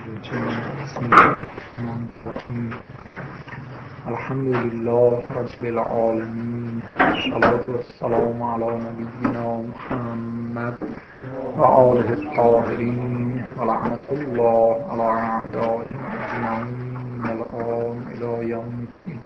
الرجيم بسم الله الرحمن الرحيم الحمد لله رب العالمين والصلاة والسلام على نبينا محمد وآله الطاهرين ولعنة الله على أعدائهم أجمعين والآن إلى يوم الدين.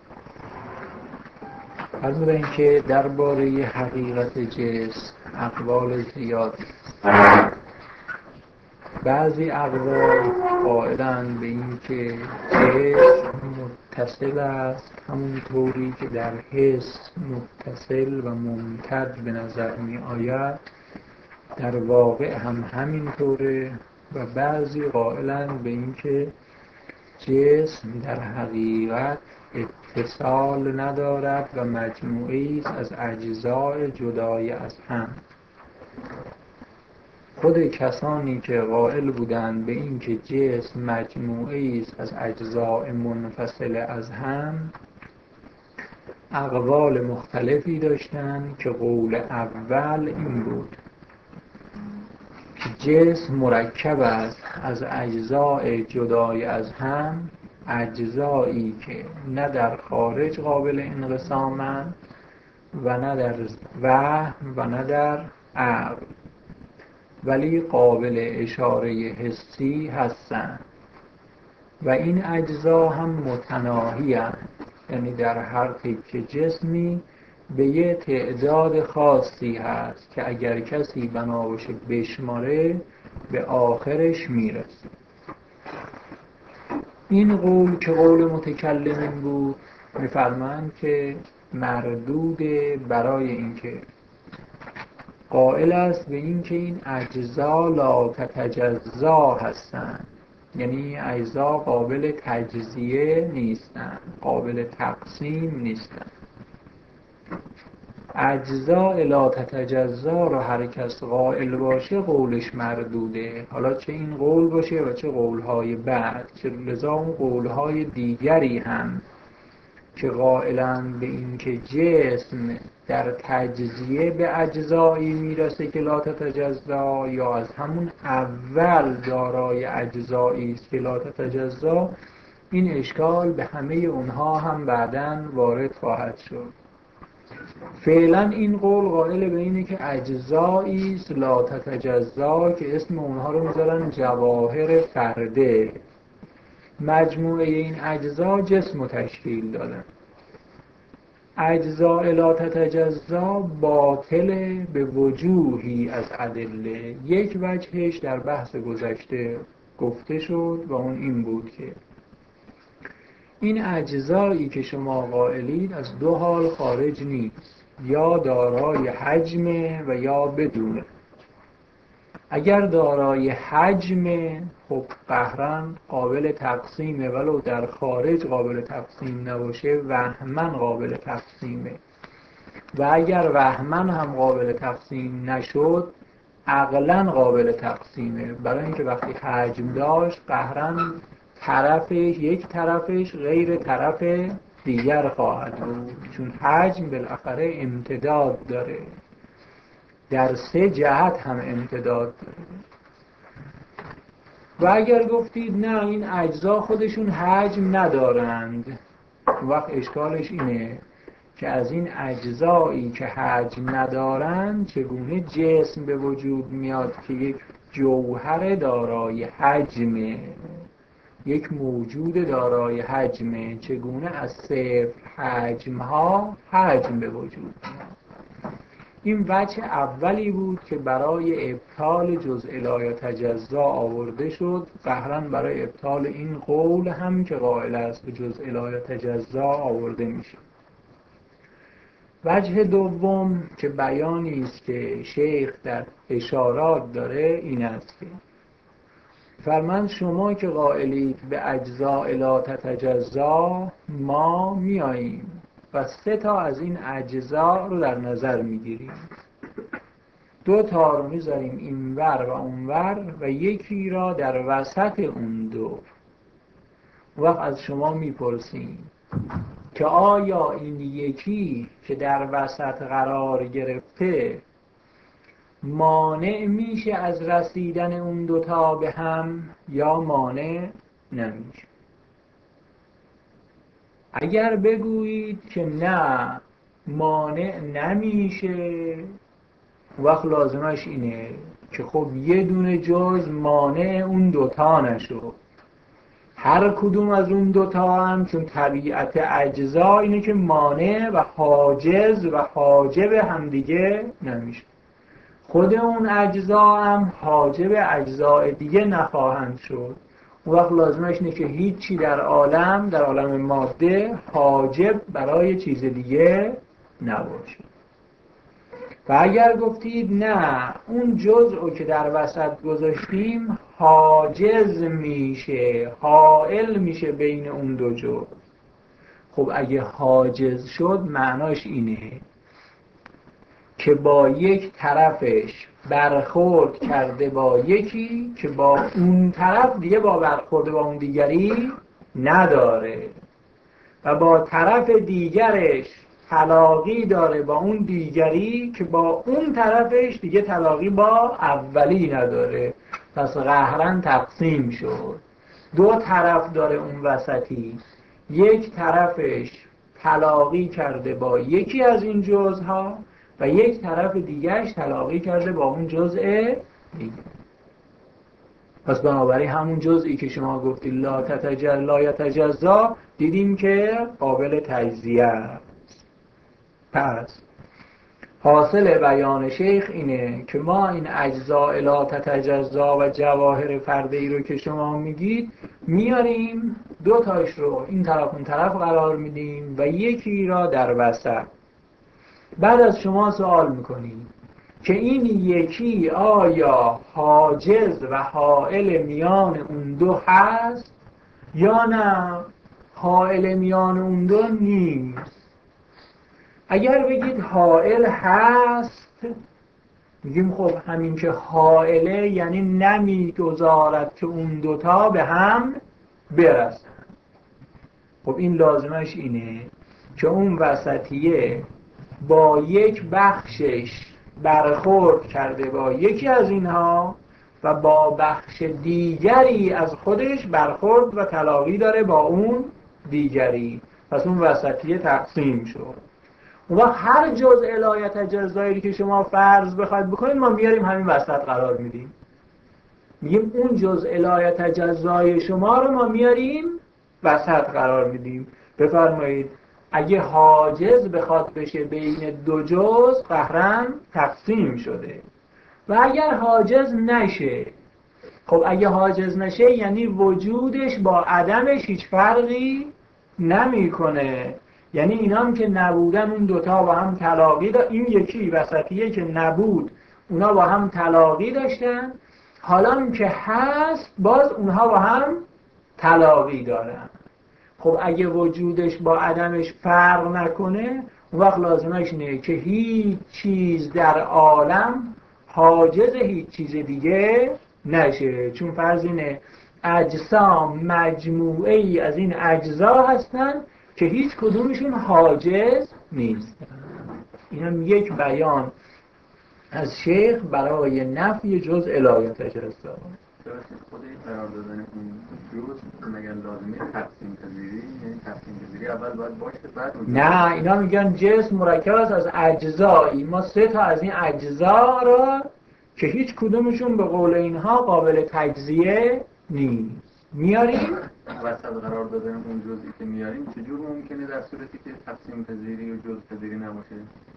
عرض به اینکه درباره حقیقت جسم اقوال زیادی است. بعضی اقوال قائلند به این که جسم متصل است همونطوری که در حس متصل و ممتد به نظر می آید در واقع هم همینطوره، و بعضی قائلند به این که جسم در حقیقت اتصال ندارد و مجموعه‌ای است از اجزای جدای از هم. خود کسانی که قائل بودند به این که جسم مجموعه‌ای است از اجزاء منفصل از هم اقوال مختلفی داشتند که قول اول این بود که جسم مرکب است از اجزاء جدای از هم، اجزایی که نه در خارج قابل انقسامند و نه در وهم و نه در عقل، ولی قابل اشاره حسی هستند و این اجزا هم متناهی هستند، یعنی در هر تکه جسمی به یه تعداد خاصی هست که اگر کسی بنا باشه بشماره به آخرش میرسه. این قول که قول متکلمین بود می‌فرمایند که مردود برای اینکه قائل است به این که این اجزا لا تتجزا هستند، یعنی اجزا قابل تجزیه نیستند، قابل تقسیم نیستند. اجزا لا تتجزا رو هر کس قائل باشه قولش مردوده، حالا چه این قول باشه و چه قولهای بعد، که لذا اون قولهای دیگری هم که قائلند به این که جسم در تجزیه به اجزایی میرسه که لا تتجزا، یا از همون اول دارای اجزایی است که لا تتجزا، این اشکال به همه اونها هم بعداً وارد خواهد شد. فعلا این قول قائل به اینه که اجزایی است لا تتجزا که اسم اونها رو میذارن جواهر فرده، مجموعه این اجزا جسم رو تشکیل دادن. اجزاء لا تتجزا باطل به وجوهی از ادله. یک وجهش در بحث گذشته گفته شد و اون این بود که این اجزایی که شما قائلید از دو حال خارج نیست، یا دارای حجمه و یا بدونه. اگر دارای حجمه خب قهراً قابل تقسیمه، ولو در خارج قابل تقسیم نباشه وهمن قابل تقسیمه، و اگر وهمن هم قابل تقسیم نشد عقلاً قابل تقسیمه، برای اینکه وقتی حجم داشت قهراً یک طرفش غیر طرف دیگر خواهد بود، چون حجم بالاخره امتداد داره، در سه جهت هم امتداد داره. و اگر گفتید نه این اجزا خودشون حجم ندارند، وقت اشکالش اینه که از این اجزایی که حجم ندارند چگونه جسم به وجود میاد که یک جوهر دارای حجمه، یک موجود دارای حجمه، چگونه از صفر حجمها حجم به وجود میاد. این وجه اولی بود که برای ابطال جزء لا یتجزا آورده شد، قهراً برای ابطال این قول هم که قائل است به جزء لا یتجزا آورده میشه. وجه دوم که بیانی است که شیخ در اشارات داره این است که فرمان شما که قائلید به اجزاء لا تتجزا، ما میاییم و سه تا از این اجزا رو در نظر میگیریم، دو تا رو میذاریم اینور و اونور و یکی را در وسط اون دو. وقت از شما میپرسیم که آیا این یکی که در وسط قرار گرفته مانع میشه از رسیدن اون دوتا به هم یا مانع نمیشه. اگر بگویید که نه مانع نمیشه، وقت لازمش اینه که خب یه دونه جز مانع اون دوتا نشد. هر کدوم از اون دوتا هم چون طبیعت اجزا اینه که مانع و حاجز و حاجب همدیگه نمیشه. خود اون اجزا هم حاجب اجزاء دیگه نخواهند شد. اون وقت لازمش اینه که هیچی در عالم ماده حاجب برای چیز دیگه نباشه. و اگر گفتید نه اون جزء که در وسط گذاشتیم حاجز میشه، حائل میشه بین اون دو جزء، خب اگه حاجز شد معناش اینه که با یک طرفش برخورد کرده با یکی که با اون طرف دیگه با برخورد با اون دیگری نداره و با طرف دیگرش تلاقی داره با اون دیگری که با اون طرفش دیگه تلاقی با اولی نداره. پس قهرن تقسیم شد. دو طرف داره اون وسطی، یک طرفش تلاقی کرده با یکی از این جزها و یک طرف دیگرش تلاقی کرده با اون جزء دیگه. پس بنابراین همون جزئی که شما گفتید لا یتجزا دیدیم که قابل تجزیه است. پس حاصل بیان شیخ اینه که ما این اجزاء لا تتجزا و جواهر فرده‌ای رو که شما میگید میاریم، دو تاش رو این طرف اون طرف قرار میدیم و یکی را در وسط. بعد از شما سوال میکنیم که این یکی آیا حاجز و حائل میان اون دو هست یا نه حائل میان اون دو نیست. اگر بگید حائل هست میگیم خب همین که حائله یعنی نمیگذارد که اون دوتا به هم برسن. خب این لازمش اینه که اون وسطیه با یک بخشش برخورد کرده با یکی از اینها و با بخش دیگری از خودش برخورد و تلاقی داره با اون دیگری. پس اون وسطیه تقسیم شد. و هر جزء لا یتجزایی که شما فرض بخواید بکنید ما میاریم همین وسط قرار میدیم. میگیم اون جزء لا یتجزای شما رو ما میاریم وسط قرار میدیم. بفرمایید اگه حاجز بخواد بشه بین دو جزء قهرن تقسیم شده و اگر حاجز نشه، خب اگه حاجز نشه یعنی وجودش با عدمش هیچ فرقی نمیکنه. یعنی اینا هم که نبودن اون دوتا با هم تلاقی این یکی وسطیه که نبود اونا با هم تلاقی داشتن، حالا که هست باز اونها با هم تلاقی دارن. خب اگه وجودش با عدمش فرق نکنه اون وقت لازمش اینه که هیچ چیز در عالم حاجز هیچ چیز دیگه نشه. چون فرض اینه اجسام مجموعه ای از این اجزا هستن که هیچ کدومشون حاجز نیستن. این هم یک بیان از شیخ برای نفی جزء لا یتجزا. خود این قرار دادن اون جزء مگر لازمه تقسیم پذیری؟ یعنی تقسیم پذیری اول باید باشه بعد نه، اینا میگن جسم مرکب است از اجزایی. ما سه تا از این اجزا را که هیچ کدومشون به قول اینها قابل تجزیه نیست میاریم وسط قرار دادن اون جزئی که میاریم. چجور ممکنه در صورتی که تقسیم پذیری و جزء پذیری نباشه؟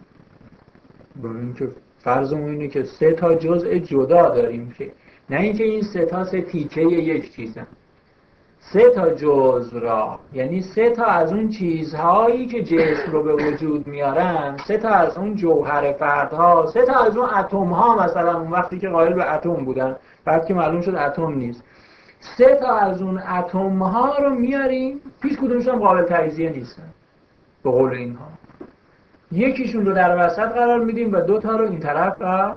برای اینکه فرضمون اینه که سه تا جزء جدا داریم، که نه اینکه این سه تا سه تیکه یک چیزن. سه تا جزء را یعنی سه تا از اون چیزهایی که جسم رو به وجود میارن، سه تا از اون جوهر فردها، سه تا از اون اتم ها، مثلا اون وقتی که قائل به اتم بودن بعد که معلوم شد اتم نیست، سه تا از اون اتم ها رو میاریم، هیچ کدومشون هم قابل تجزیه نیستن به قول اینها. یکیشون رو در وسط قرار میدیم و دو تا رو این طرف و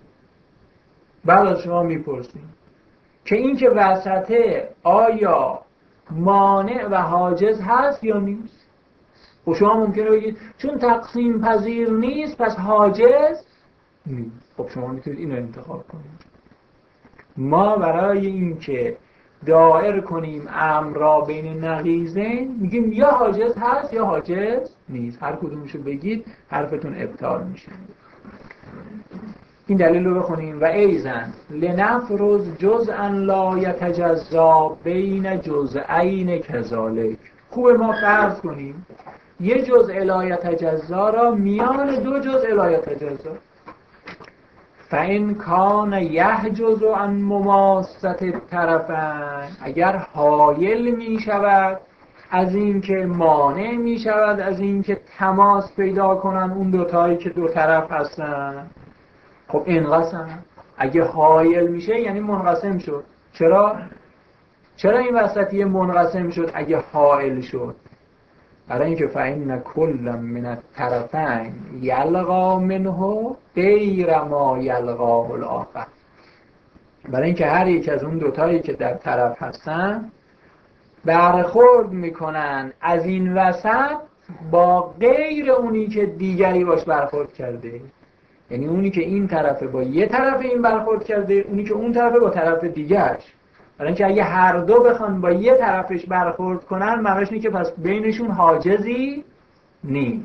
بعد از شما میپرسیم که این که وسطه آیا مانع و حاجز هست یا نیست. و شما ممکنه بگید چون تقسیم پذیر نیست پس حاجز نیست. خب شما میتونید اینو انتخاب کنید. ما برای اینکه دائر کنیم امر را بین نقیضین میگیم یا حاجز هست یا حاجز نیست، هر کدومشو بگید حرفتون ابطال میشه. این دلیل رو بخونیم. و ایزن لنفرض جزءا لا یتجزا بین جزئین کذالک. خوبه ما فرض کنیم یه جزء لا یتجزا را میان دو جزء لا یتجزا. فإن کان یحجز عن مماست الطرفین، اگر حایل می شود از این که مانع می شود از این که تماس پیدا کنن اون دوتایی که دو طرف هستن. خب انقسم، اگه حایل میشه یعنی منقسم شد. چرا این وسطی منقسم شد اگه حائل شد؟ برای اینکه فإن کل من الطرفین یلقا منه غیر ما یلقاه الاخر. برای اینکه هر یک از اون دوتایی که در طرف هستن برخورد میکنن از این وسط با غیر اونی که دیگری باش برخورد کرده. یعنی اونی که این طرفه با یه طرف این برخورد کرده، اونی که اون طرفه با طرف دیگرش. برای اینکه اگه هر دو بخوان با یه طرفش برخورد کنن معنیش اینه که پس بینشون حاجزی نیست.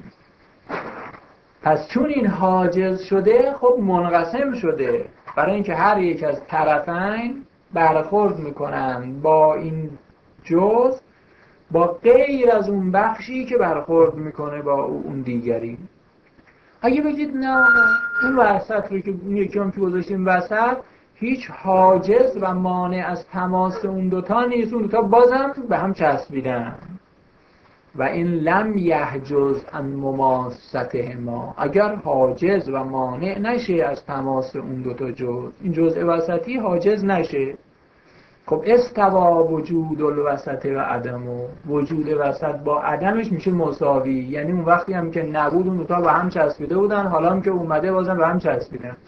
پس چون این حاجز شده خب منقسم شده. برای اینکه هر یک از طرفین برخورد میکنن با این جزء با غیر از اون بخشی که برخورد میکنه با اون دیگری. اگه بگید نه این وسط رو که یکی هم که گذاشتیم وسط هیچ حاجز و مانع از تماس اون دوتا نیست، اون دوتا بازم به هم چسبیدن. و این لم یحجز عن مماستهما، اگر حاجز و مانع نشه از تماس اون دوتا جزء، این جزء وسطی حاجز نشه. خب استوا وجود الوسط و عدم، و وجود وسط با عدمش میشه مساوی. یعنی اون وقتی هم که نبود اون دوتا به هم چسبیده بودن، حالا هم که اومده بازم به هم چسبیدن.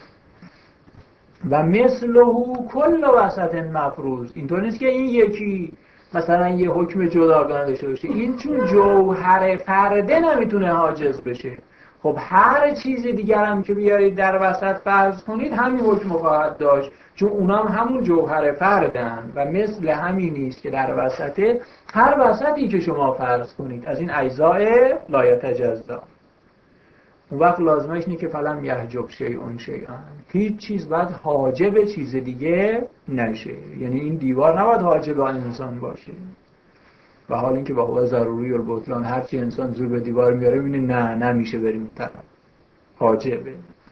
و مثله کل وسط مفروض. اینطور نیست که این یکی مثلا یه حکم جداگانه داشته باشه. این چون جوهر فرده نمیتونه حاجز بشه. خب هر چیز دیگر هم که بیارید در وسط فرض کنید همین حکم خواهد داشت، چون اونام همون جوهر فردن. و مثل همین نیست که در وسطه هر وسطی که شما فرض کنید از این اجزاء لا یتجزا، اون وقت لازمش اینه که فلم یحجب شیئون شیئا، هیچ چیز باید حاجب چیز دیگه نشه. یعنی این دیوار نباید حاجب آن انسان باشه. و حال اینکه با هو ضروری البطلان هرچی انسان زور به دیوار میاره میبینه نه نمیشه بریم طرف حاجبه.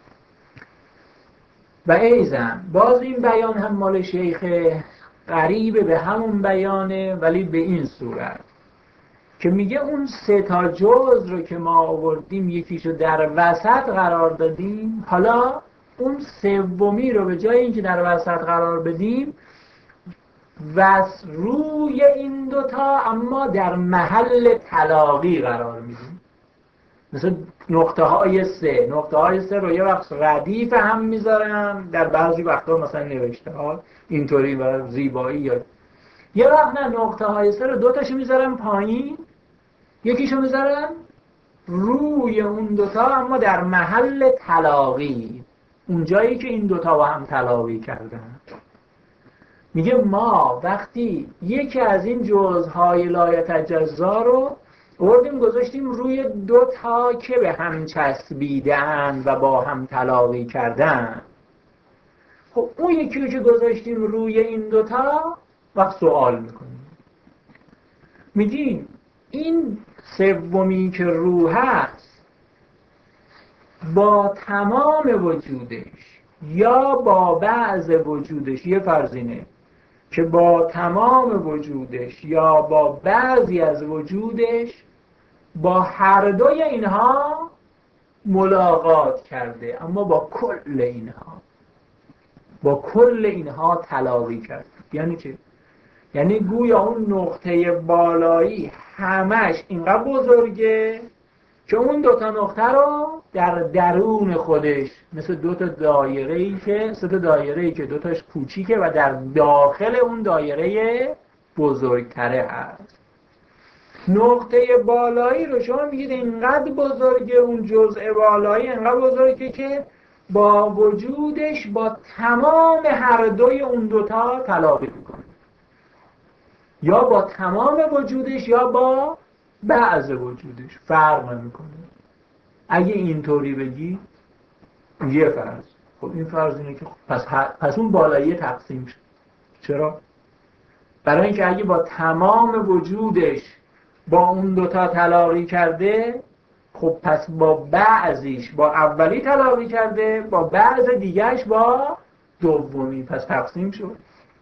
و ایزن باز این بیان هم مال شیخ قریبه به همون بیانه، ولی به این صورت که میگه اون سه تا جزء رو که ما آوردیم یکیشو در وسط قرار دادیم، حالا اون سومی رو به جای اینکه در وسط قرار بدیم روی این دوتا اما در محل تلاقی قرار میدیم. مثل نقطه های سه رو یه وقت ردیف هم میذارن، در بعضی وقتا مثلا نوشته ها اینطوری برای زیبایی، یا یه وقت نه نقطه های سه رو دوتاشو میذارن پایین، یکیشو میذارن روی اون دوتا اما در محل تلاقی، اون جایی که این دوتا با هم تلاقی کردن. میگه ما وقتی یکی از این جزءهای لا یتجزا رو آوردیم گذاشتیم روی دو تا که به هم چسبیدن و با هم تلاقی کردن، خب اون یکی رو که گذاشتیم روی این دو تا وقت سوال میکنیم، میگیم این سومی که روح هست با تمام وجودش یا با بعض وجودش، یه فرضینه که با تمام وجودش یا با بعضی از وجودش با هر دوی اینها ملاقات کرده، اما با کل اینها تلاقی کرده. یعنی چه؟ یعنی گویا اون نقطه بالایی همش اینقدر بزرگه که اون دوتا نقطه رو در درون خودش مثل دوتا دایره‌ای که سه تا دایره‌ای که دوتاش کوچیکه و در داخل اون دایره بزرگتره هست. نقطه بالایی رو شما میگید اینقدر بزرگه، اون جزء بالایی اینقدر بزرگه که با وجودش با تمام هر دوی اون دوتا تلاقی میکنه، یا با تمام وجودش یا با بعض وجودش، فرق نمیکنه. اگه اینطوری بگی یه فرض، خب این فرض اینه که پس اون بالایی تقسیم شد. چرا؟ برای اینکه اگه با تمام وجودش با اون دوتا تلاقی کرده، خب پس با بعضیش با اولی تلاقی کرده، با بعض دیگرش با دومی، پس تقسیم شد.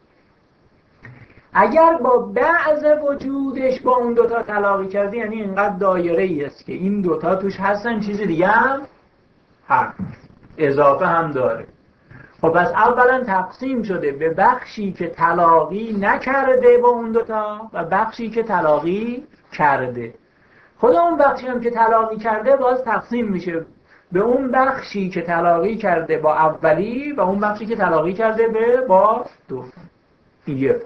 اگر با بعض وجودش با اون دوتا تلاقی کرده، یعنی اینقدر دایره ای است که این دوتا توش هستن، چیز دیگه هم هست، اضافه هم داره. خب پس اولا تقسیم شده به بخشی که تلاقی نکرده با اون دوتا و بخشی که تلاقی کرده. خود اون بخشی هم که تلاقی کرده باز تقسیم میشه به اون بخشی که تلاقی کرده با اولی و اون بخشی که تلاقی کرده با دومی. این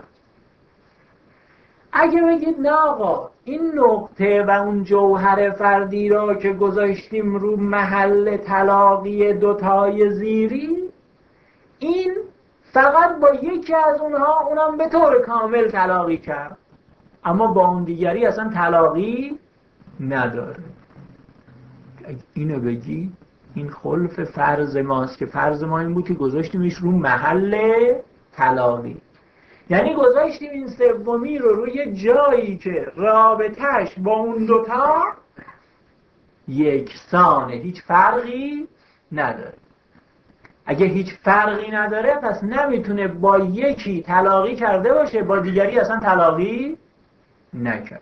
اگه بگید نه آقا، این نقطه و اون جوهر فردی را که گذاشتیم رو محل تلاقی دوتای زیری، این فقط با یکی از اونها، اونم به طور کامل تلاقی کرد، اما با اون دیگری اصلا تلاقی نداره. اینو بگی این خلف فرض ماست، که فرض ما این بود که گذاشتیمش رو محل تلاقی، یعنی گذاشتیم این سومی رو روی جایی که رابطهش با اون دوتا یکسانه، هیچ فرقی نداره. اگه هیچ فرقی نداره پس نمیتونه با یکی تلاقی کرده باشه، با دیگری اصلا تلاقی نکرد.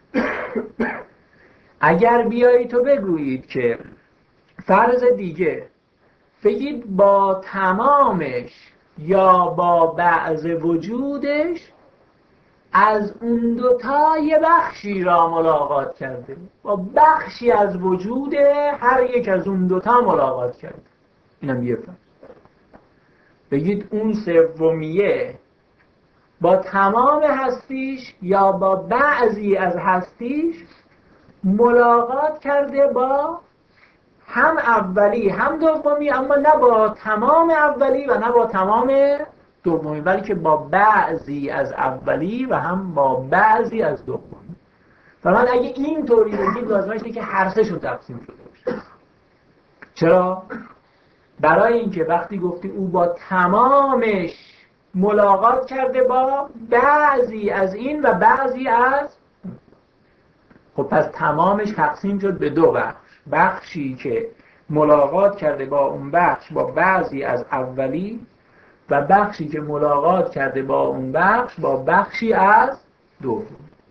اگر بیایی تو بگویید که فرض دیگه بگید با تمامش یا با بعض وجودش از اون دوتا یه بخشی را ملاقات کرده، با بخشی از وجود هر یک از اون دوتا ملاقات کرده، اینم یه فرض. بگید اون سومیه با تمام هستیش یا با بعضی از هستیش ملاقات کرده با هم اولی هم دومی، اما نه با تمام اولی و نه با تمام دومی، بلکه با بعضی از اولی و هم با بعضی از دومی. فرمان اگه این طوری بگید لازمش اینه که هر سه شون تقسیم شده باشه. چرا؟ برای اینکه وقتی گفتی او با تمامش ملاقات کرده با بعضی از این و بعضی از، خب پس تمامش تقسیم شد به دو بخش، بخشی که ملاقات کرده با اون بخش با بعضی از اولی و بخشی که ملاقات کرده با اون بخش با بخشی از دومی.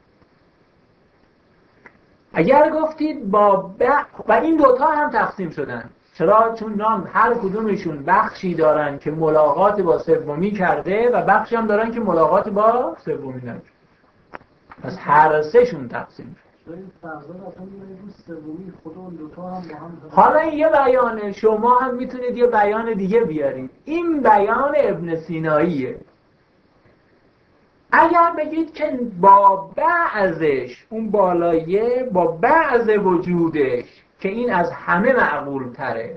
اگر گفتید و این دوتا هم تقسیم شدن، چرا؟ چون نام هر کدومشون بخشی دارن که ملاقات با سومی کرده و بخشی هم دارن که ملاقات با سومی نکرده، پس هر سه شون تقسیم شد. حالا این یه بیانه، شما هم میتونید یه بیان دیگه بیارید. این بیان ابن سیناییه. اگر بگید که با بعضش، اون بالایه با بعض وجودش که این از همه معقول تره،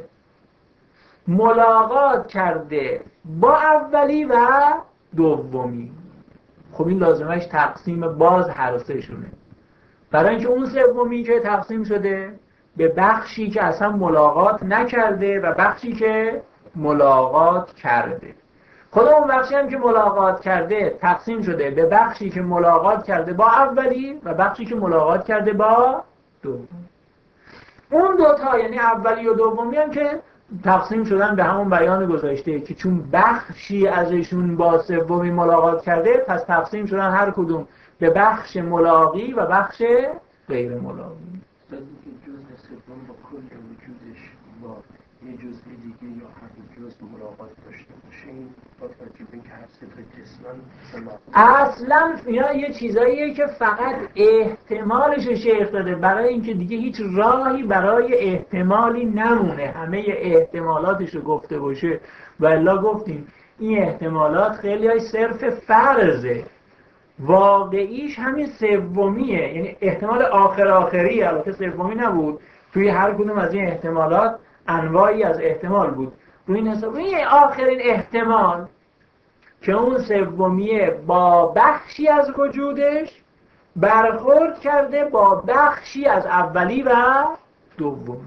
ملاقات کرده با اولی و دومی، خب این لازمش تقسیم باز هر سه شونه. برای اینکه اون سومی که تقسیم شده به بخشی که اصلا ملاقات نکرده و بخشی که ملاقات کرده. خود اون بخشی هم که ملاقات کرده تقسیم شده به بخشی که ملاقات کرده با اولی و بخشی که ملاقات کرده با دومی. اون دوتا یعنی اولی و دومی هم که تقسیم شدن به همون بیان گذاشته که چون بخشی ازشون با سومی ملاقات کرده، پس تقسیم شدن هر کدوم به بخش ملاقی و بخش غیر ملاقی. جزء سوم با کل وجودش با یه جزء دیگه یا هر جزء ملاقات داشته باشه، این با توجه به اینکه هر سه تا جسمن اصلا یه چیزاییه که فقط احتمالش شیخ داده، برای اینکه دیگه هیچ راهی برای احتمالی نمونه، همه احتمالاتش رو گفته باشه. و الا گفتیم این احتمالات خیلی های صرف فرضه، واقعیش همین سومیه، یعنی احتمال آخری، البته سومی نبود، توی هر کدوم از این احتمالات انواعی از احتمال بود. روی این حساب این آخرین احتمال که اون سومیه با بخشی از وجودش برخورد کرده با بخشی از اولی و دومی.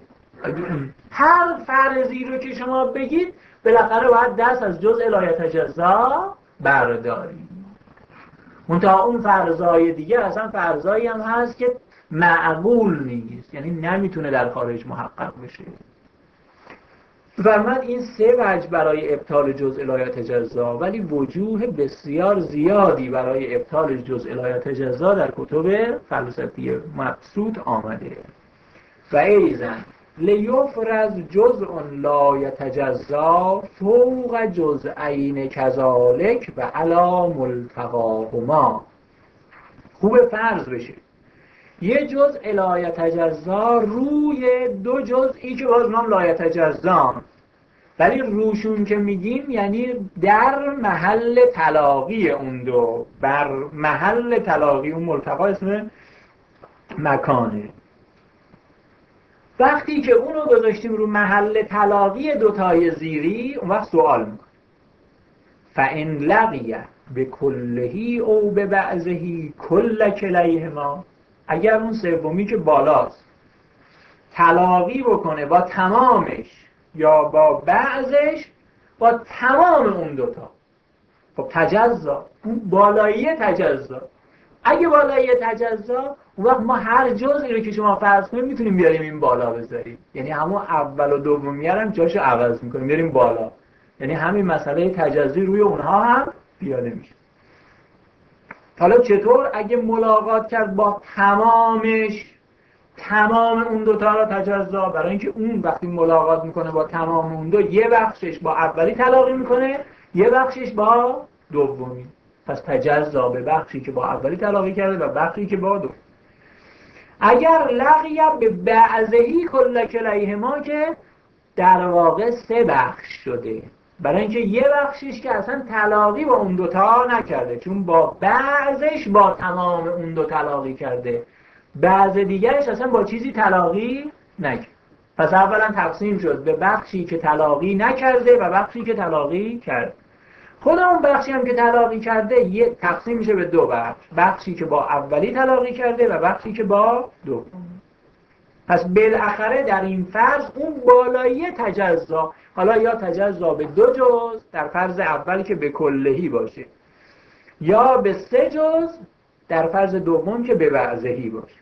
هر فرضی رو که شما بگید بالاخره باید دست از جزء لا یتجزا بردارید. منتها اون فرضای دیگه اصلا فرضایی هم هست که معقول نیست، یعنی نمیتونه در خارج محقق بشه. فرمود این سه وجه برای ابطال جزء لا یتجزا، ولی وجوه بسیار زیادی برای ابطال جزء لا یتجزا در کتب فلسفی مبسوط آمده. و ایضاً لیفرض جزء لا یتجزا فوق جزئین کذالک و علی ملتقاهما. خوب فرض بشه یه جزء لا یتجزا روی دو جزئی که باز نام لا یتجزا، ولی روشون که میگیم یعنی در محل تلاقی اون دو، بر محل تلاقی اون ملتقا اسم مکانه. وقتی که اونو گذاشتیم رو محل تلاقی دوتای زیری، اون وقت سوال میکنه فَإِنْ لَقِیَ بِكُلِّهِ او بِبَعْضِهِ كُلَّ کلیهما، اگر اون سومی که بالاست تلاقی بکنه با تمامش یا با بعضش، با تمام اون دوتا، خب تجزا، اون بالایی تجزا. اگه بالایی تجزا، اون وقت ما هر جزئی رو که شما فرض کنیم میتونیم بیاریم این بالا بذاریم، یعنی همون اول و دومی هم جاشو عوض میکنیم بیاریم بالا، یعنی همین مسئله تجزی روی اونها هم پیاده میشه. حالا چطور؟ اگه ملاقات کرد با تمامش، تمام اون دوتا را تجزا، برای اینکه اون وقتی ملاقات میکنه با تمام اون دو، یه بخشش با اولی تلاقی میکنه، یه بخشش با دومی، پس تجزا به بخشی که با اولی تلاقی کرده و بخشی که با دومی. اگر لقی به بعضهی کل کلیهما، که در واقع سه بخش شده، برای اینکه یه بخشش که اصلا تلاقی با اون دوتا نکرده، چون با بعضش با تمام اون دو تلاقی کرده، بعض دیگرش اصلا با چیزی تلاقی نکرده. پس اولا تقسیم شد به بخشی که تلاقی نکرده و بخشی که تلاقی کرده. خود اون بخشی هم که تلاقی کرده یه تقسیم میشه به دو بخش، بخشی که با اولی تلاقی کرده و بخشی که با دومی. پس بالاخره در این فرض اون بالایی تجزا، حالا یا تجزا به دو جز در فرض اولی که به کلهی باشه، یا به سه جز در فرض دوم که به بعضهی باشه.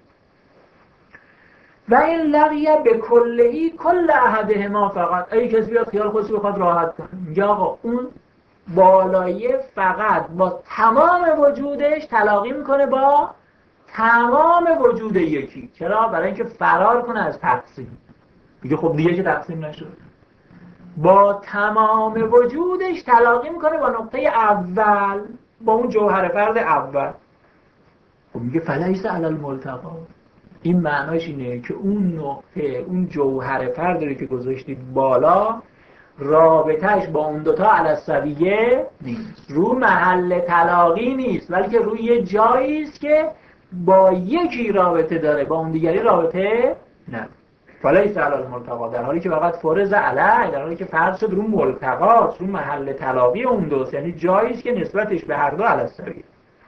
و این لقی به کلهی کل احدهما فقط، ای کسی بیاد خیال خودش بخواد راحت کنه، میگه آقا اون بالایی فقط با تمام وجودش تلاقی میکنه با تمام وجود یکی. چرا؟ برای اینکه فرار کنه از تقسیم. میگه خب دیگه که تقسیم نشد، با تمام وجودش تلاقی میکنه با نقطه اول، با اون جوهر فرد اول. خب میگه فلیس علی الملتقا. این معناش اینه که اون نقطه، اون جوهر فرد رو که گذاشتید بالا، رابطهش با اون دوتا علی السویه نیست، رو محل تلاقی نیست، بلکه روی یه جایی است که با یکی رابطه داره، با اون دیگری رابطه نه. فلیس علی الملتقا، در حالی که فقط فرض علی، در حالی که فرض شد رو ملتقا، رو محل تلاقی اون دوست، یعنی جایی است که نسبتش به هر دو علی السویه.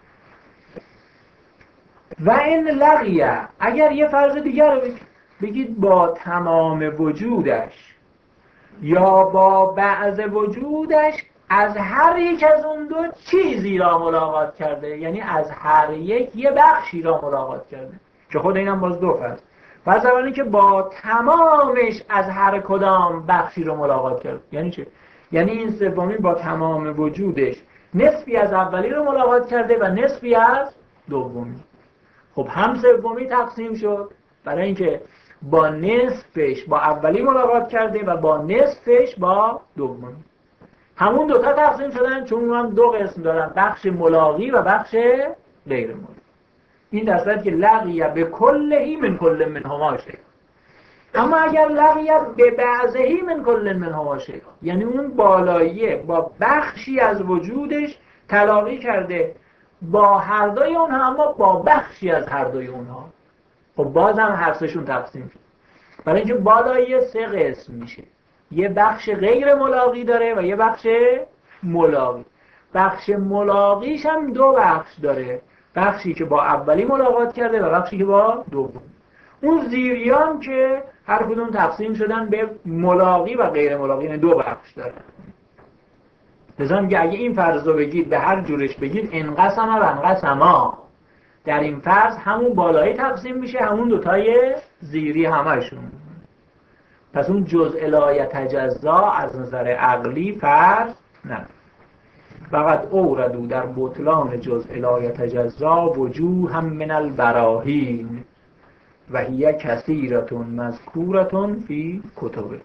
و این لقیه، اگر یه فرض دیگر رو بگید با تمام وجودش یا با بعض وجودش از هر یک از اون دو چیزی را ملاقات کرده، یعنی از هر یک یه بخشی را ملاقات کرده، که خود اینم باز دو فرض. فرض اولی که با تمامش از هر کدام بخشی را ملاقات کرده، یعنی چه؟ یعنی این سومی با تمام وجودش نصفی از اولی رو ملاقات کرده و نصفی از دومی. خب هم سومی تقسیم شد برای اینکه با نصفش با اولی ملاقات کرده و با نصفش با دومی. همون دوتا تقسیم شدن چون هم دو قسم دارن، بخش ملاقی و بخش غیر ملاقی. این در صورتی که لقیه به کلهی من کل منهما شیء. اما اگر لقیه به بعضهی من کل منهما شیء، یعنی اون بالاییه با بخشی از وجودش تلاقی کرده با هر دوی اونها، اما با بخشی از هر دوی اونها، خب باز هم هر سهشون تقسیم شد. برای اینکه بالایی سه قسم میشه، یه بخش غیر ملاقی داره و یه بخش ملاقی. بخش ملاقیش هم دو بخش داره، بخشی که با اولی ملاقات کرده و بخشی که با دوم. اون زیریان که هر کدوم تقسیم شدن به ملاقی و غیر ملاقی، یعنی دو بخش داره. لذا میگه اگه این فرض رو بگید به هر جورش بگید انقسم و انقسما، در این فرض همون بالایی تقسیم میشه، همون دوتای زیری همشون. پس اون جزء لا یتجزا از نظر عقلی فرض نه. فقط اوردو در بطلان جزء لا یتجزا وجوه هم من البراهین و هی کثیرتون مذکورتون فی کتبه.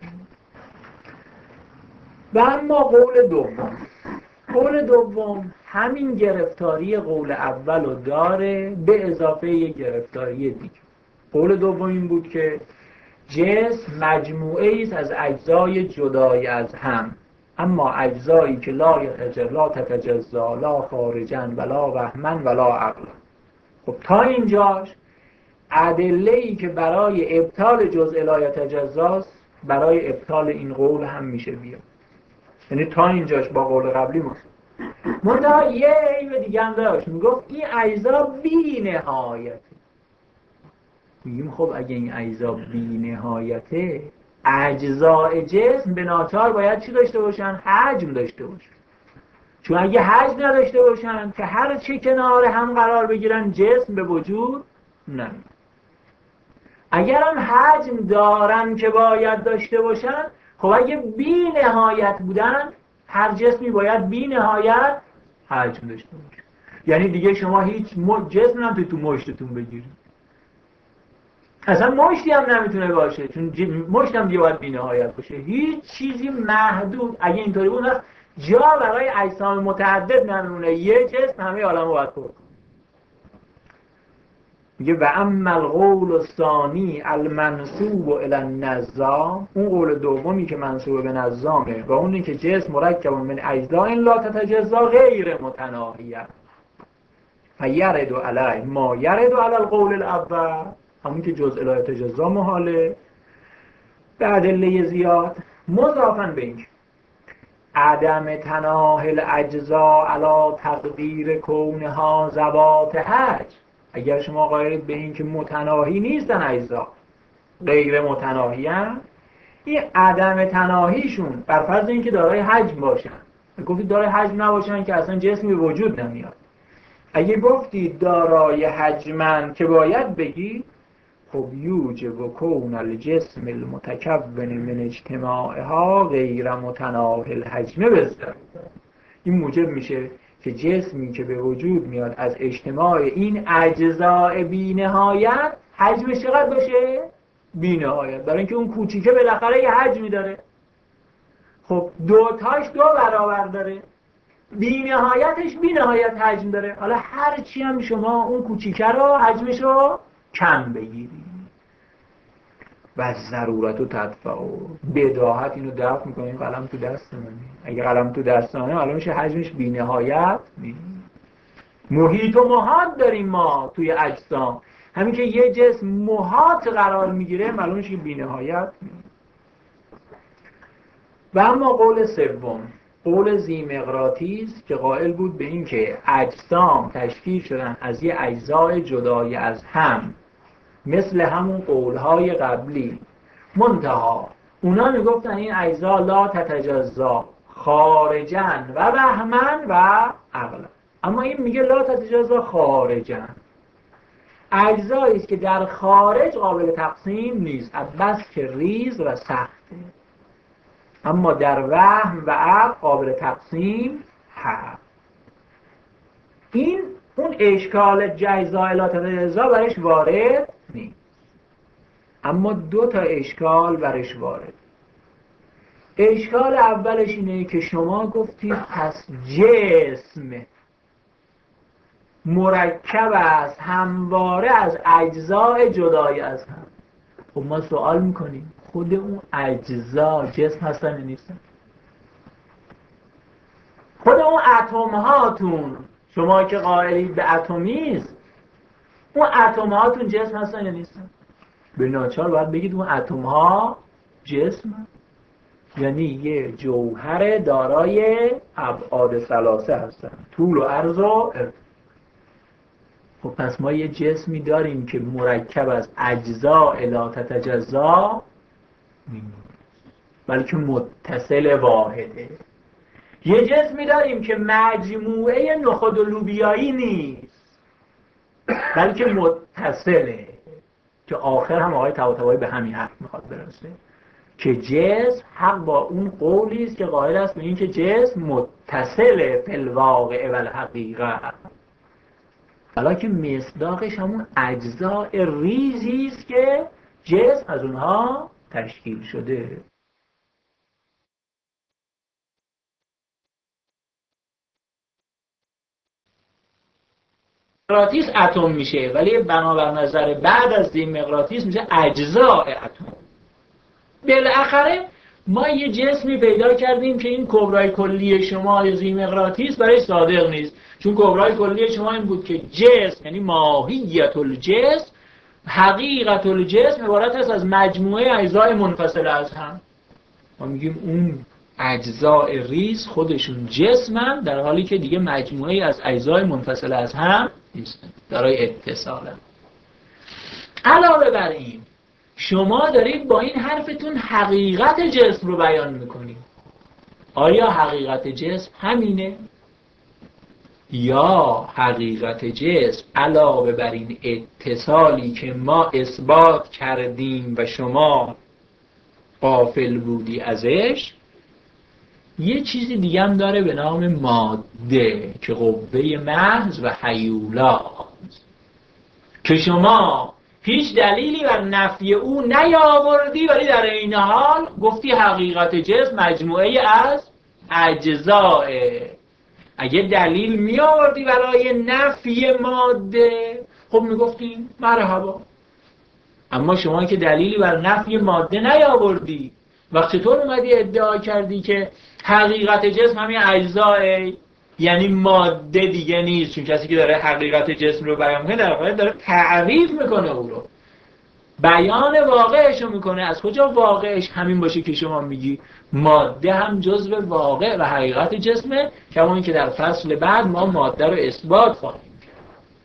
و اما قول دوم همین گرفتاری قول اول رو داره به اضافه یک گرفتاری دیگه. قول دوم این بود که جسم مجموعه است از اجزای جدای از هم، اما اجزایی که لا تتجزا لا خارجن ولا وهمن ولا عقلا. خب تا اینجاش ادله‌ای که برای ابطال جزء لا یتجزاست برای ابطال این قول هم میشه بیاد. یعنی تا اینجاش با قول قبلی منتها یه عیب دیگه هم داشت، میگفت این اجزا بی نهایته. میگیم خب اگه این اجزا بی نهایته، اجزای جسم به ناچار باید چی داشته باشن؟ حجم داشته باشن. چون اگه حجم نداشته باشن که هر چه کنار هم قرار بگیرن جسم به وجود نمیاد. اگر هم حجم دارن که باید داشته باشن، خب اگه بی نهایت بودن هر جسمی باید بی نهایت حجم داشته باشه. یعنی دیگه شما هیچ جسم نمیتونید تو مشتتون بگیرید، اصلا مشتی هم نمیتونه باشه، چون مشت هم دیگه باید بی نهایت باشه. هیچ چیزی محدود اگه اینطوری بود جا برای اجسام متعدد نمونه، یه جسم همه عالمو باید پر. میگه و اما القول الثانی المنسوب الی النظام، اون قول دومی که منسوب به نظامه و اونی که جسم مرکب من اجزاء لا تتجزا غیر متناهیه فیرد علی ما یرد علی القول الاول، همون که جزء لا یتجزا محاله به ادله زیاد، مضافاً به این عدم تناهی الاجزاء علی تقدیر کونها ذوات حج. اگر شما قائلید به این که متناهی نیستن اجزا، غیر متناهی هم، این عدم تناهیشون بر فرض اینکه دارای حجم باشن، گفتید دارای حجم نباشن که اصلا جسمی به وجود نمیاد. اگه گفتید دارای حجمن که باید بگی خب یوجب کون الجسم المتکون من اجتماعها غیر متناهی الحجم بزد. این موجب میشه که جسمی که به وجود میاد از اجتماع این اجزاء بی نهایت حجمش چقدر باشه؟ بی نهایت، برای اینکه اون کوچیکه بالاخره یه حجمی داره. خب دوتاش دو برابر داره، بی نهایتش بی نهایت حجم داره. حالا هر چی هم شما اون کوچیکه رو حجمش رو کم بگیری و ضرورت و تدفع و بداهت اینو دفع میکنه. این قلم تو دست منه، اگه قلم تو دست منه معلوم میشه حجمش بی نهایت نیست. محیط و محاط داریم ما توی اجسام، همین که یه جسم محاط قرار میگیره معلوم میشه بی نهایت نیست. و اما قول سوم قول ذیمقراطیس که قائل بود به این که اجسام تشکیل شدن از یه اجزای جدای از هم، مثل همون قولهای قبلی، منتها اونا میگفتن این اجزا لا تتجزا خارجن و وهمن و عقلا، اما این میگه لا تتجزا خارجن، اجزایی است که در خارج قابل تقسیم نیست بس که ریز و سخته، اما در وهم و عقل قابل تقسیم هست. این اون اشکال جزا لا تتجزا برش وارد نیست، اما دو تا اشکال برش وارد. اشکال اولش اینه که شما گفتید پس جسم مرکب است همواره از اجزای جدای از هم. خب ما سوال میکنیم خود اون اجزا جسم هستن یا نیستن؟ خود اون اتم هاتون، شما که قائلید به اتمیست، اون اتم هاتون جسم هستن یا نیستن؟ به ناچار باید بگید اون اتم ها جسم هست. یعنی یه جوهر دارای ابعاد ثلاثه هستن، طول و عرض و ارتفاع. خب پس ما یه جسمی داریم که مرکب از اجزاء لا تتجزا بلکه متصل واحده. یه جسمی داریم که مجموعه نخود و لوبیایی نیست بلکه متصله، که آخر هم آقای طباطبایی به همین حرف میخواد برسه که جسم حق با اون قولی است که قائل است به این که جسم متصل فی الواقع و الحقیقه، حالا که مصداقش همون اجزاء ریزی است که جسم از اونها تشکیل شده. مغناطیس اتم میشه، ولی بنابر نظر بعد از این مغناطیس میشه اجزاء اتم. بالاخره ما یه جسمی پیدا کردیم که این کبرای کلی شما یا ذی‌مغناطیس برای صادق نیست، چون کبرای کلی شما این بود که جسم یعنی ماهیت الجسم، حقیقت الجسم عبارت است از مجموعه اجزای منفصل از هم. ما میگیم اون اجزاء ریز خودشون جسمن، در حالی که دیگه مجموعه از اجزای منفصل از هم نیستن، دارای اتصالن. علاوه بر این شما دارید با این حرفتون حقیقت جسم رو بیان میکنید. آیا حقیقت جسم همینه؟ یا حقیقت جسم علاوه بر این اتصالی که ما اثبات کردیم و شما غافل بودی ازش، یه چیزی دیگه هم داره به نام ماده که قوه محض و هیولا، که شما هیچ دلیلی بر نفی او نیاوردی، ولی در این حال گفتی حقیقت جسم مجموعه از اجزاء. اگه دلیل می آوردی برای نفی ماده، خب می گفتیم مرحبا. اما شما که دلیلی بر نفی ماده نیاوردی، وقت چطور اومدی ادعا کردی که حقیقت جسم همین اجزاء، یعنی ماده دیگه نیست؟ چون کسی که داره حقیقت جسم رو بیان میکنه در واقع داره تعریف میکنه، او رو بیان واقعش رو میکنه. از کجا واقعش همین باشه که شما میگی ماده هم جزء واقع و حقیقت جسمه، کما اینکه در فصل بعد ما ماده رو اثبات خواهیم کرد.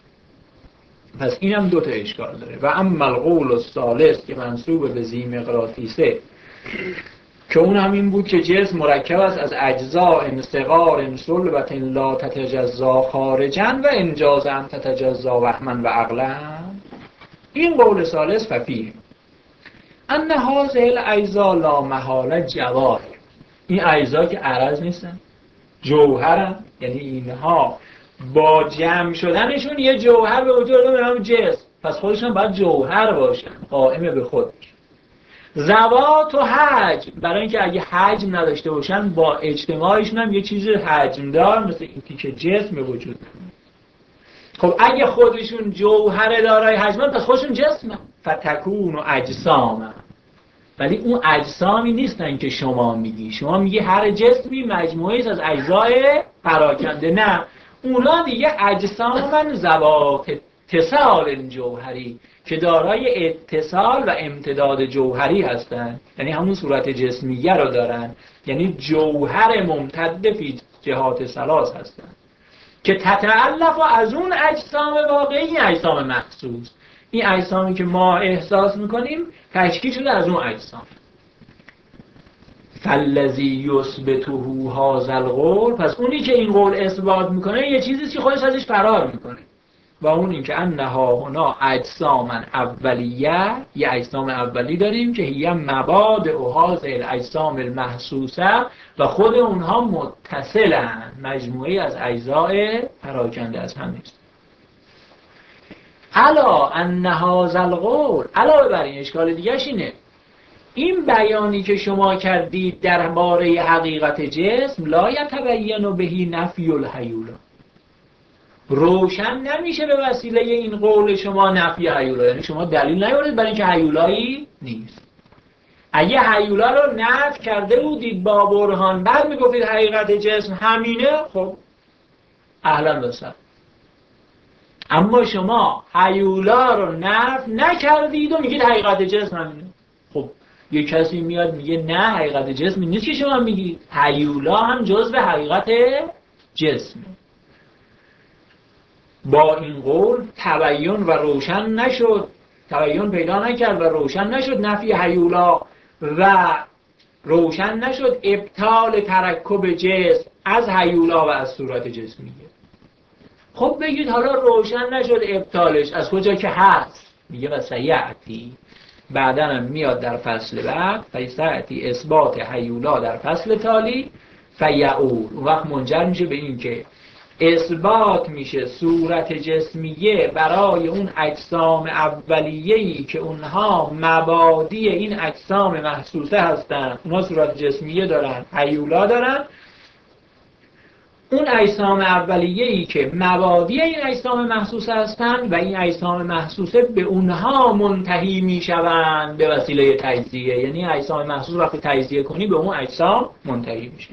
پس اینم دو تا اشکال داره. و اما القول الثالث که منسوب به ذی‌مغناطیسه، که اون هم این بود که جسم مرکب است از اجزاء صغار صلبة لا تتجزا خارجا و انجازا تتجزا وهما و عقلا. این قول ثالث ففیه ان هذه الاجزاء لا محاله جواهر. این اجزا که عرض نیستن، جوهرن، یعنی اینها با جمع شدنشون یه جوهر به وجود به نام جسم، پس خودشون باید جوهر باشن قائم به خود. ذوات و حجم، برای اینکه اگه حجم نداشته باشن با اجتماعشون هم یه چیز حجمدار مثل این که جسم به وجود میاد. خب اگه خودشون جوهر دارای حجمن، پس خودشون جسمن، فتکون و اجسامن. ولی اون اجسامی نیستن که شما میگی. شما میگی هر جسمی مجموعه از اجزای پراکنده. نه، اونا دیگه اجسامن ذوات اتصال جوهری که دارای اتصال و امتداد جوهری هستن، یعنی همون صورت جسمیه رو دارن، یعنی جوهر ممتد فی جهات ثلاث هستن که تتألف از اون اجسام واقعی، این اجسام محسوس. این اجسامی که ما احساس میکنیم تشکیل شده از اون اجسام. فالذی یثبته هذا القول، پس اونی که این قول اثبات میکنه یه چیزی که خودش ازش فرار میکنه، و اون این که انها هنا اجساما اولیه، یه اجسام اولی داریم که هی مبادئ هذه الاجسام المحسوسه، و خود اونها متصلن، مجموعه از اجزاء پراکنده از هم نیست. الا ان هذا القول، علاوه بر این اشکال دیگه‌ش اینه، این بیانی که شما کردید درباره حقیقت جسم لا یتبین به نفی الهیولا، روشن نمیشه به وسیله این قول شما نفی هیولا، یعنی شما دلیل نیاورید برای اینکه هیولایی نیست. اگه هیولا رو نفی کرده بودید با برهان، بعد میگفتید حقیقت جسم همینه، خب اهلا و سهلا. اما شما هیولا رو نفی نکردید و میگید حقیقت جسم همینه. خب یه کسی میاد میگه نه حقیقت جسم نیست که شما میگی، هیولا هم جزء حقیقت جسم. با این قول تبیین و روشن نشد، تبیین پیدا نکرد و روشن نشد نفی هیولا و روشن نشد ابطال ترکب جسم از هیولا و از صورت جسمیه. خب بگید حالا روشن نشد ابطالش از کجا که هست؟ میگه و سیعتی، بعدن هم میاد در فصل بعد، فیسعتی اثبات هیولا در فصل تالی فیعول، اون وقت منجر میشه به این که اثبات میشه صورت جسمیه برای اون اجسام اولیه‌ای که اونها مبادی این اجسام محسوسه هستن، اونها صورت جسمیه دارن، هیولا دارن. اون اجسام اولیه‌ای که مبادی این اجسام محسوسه هستن و این اجسام محسوسه به اونها منتهی میشوند به وسیله تجزیه، یعنی اجسام محسوس وقتی تجزیه کنی به اون اجسام منتهی میشه.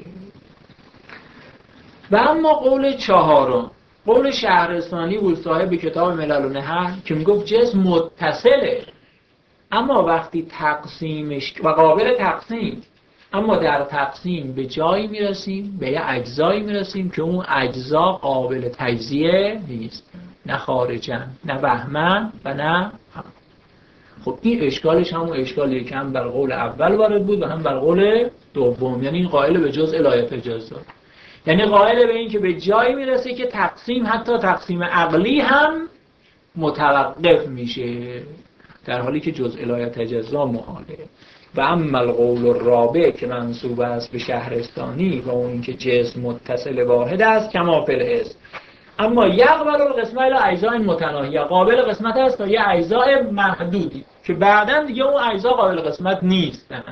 و اما قول چهارم، قول شهرستانی بود صاحب کتاب ملل و نهر که میگفت جسم متصله اما وقتی تقسیمش و قابل تقسیم، اما در تقسیم به جایی میرسیم، به یه اجزایی میرسیم که اون اجزا قابل تجزیه نیست، نه خارجن، نه وهمن و نه هم. خب این اشکالش همون اشکالیه که هم بر قول اول وارد بود و هم بر قول دوم، یعنی این قائل به جزء لا یتجزا، یعنی قائل به این که به جایی میرسه که تقسیم حتی تقسیم عقلی هم متوقف میشه، در حالی که جزء لا یتجزا محاله. و اما القول الرابع که منسوب است به شهرستانی و اون اینکه جسم متصل واحد است کما فی الحس، اما یقبل القسمه الی اجزاء متناهیه، قابل قسمت است تا یه اجزاء محدودی که بعداً دیگه اون اجزا قابل قسمت نیستن.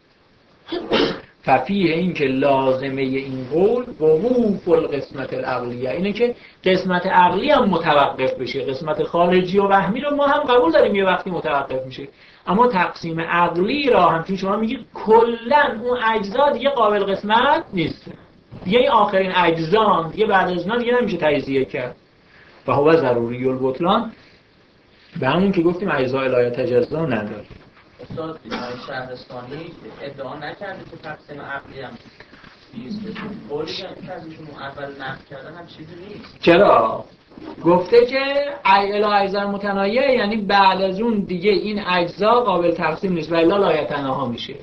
ففیه این که لازمه این قول وقوف القسمت العقلیه، اینه که قسمت عقلی هم متوقف بشه. قسمت خارجی و وهمی رو ما هم قبول داریم یه وقتی متوقف میشه، اما تقسیم عقلی را همچون شما میگید کلا اون اجزا دیگه قابل قسمت نیست، دیگه این آخرین اجزا دیگه بعد از اینا دیگه نمیشه تجزیه کرد. و هو ضروری البطلان، به همون که گفتیم اجزا لا یتجزا نداره. استاد شهرستانی ادعا نکرده که تقسیم عقلی هم نیست، قولی که ازشون اول نقل کردن هم چیزی نیست. چرا؟ گفته که الا اجزا متناهیه، یعنی بعد از اون دیگه این اجزا قابل تقسیم نیست و الا لا یتناها میشه.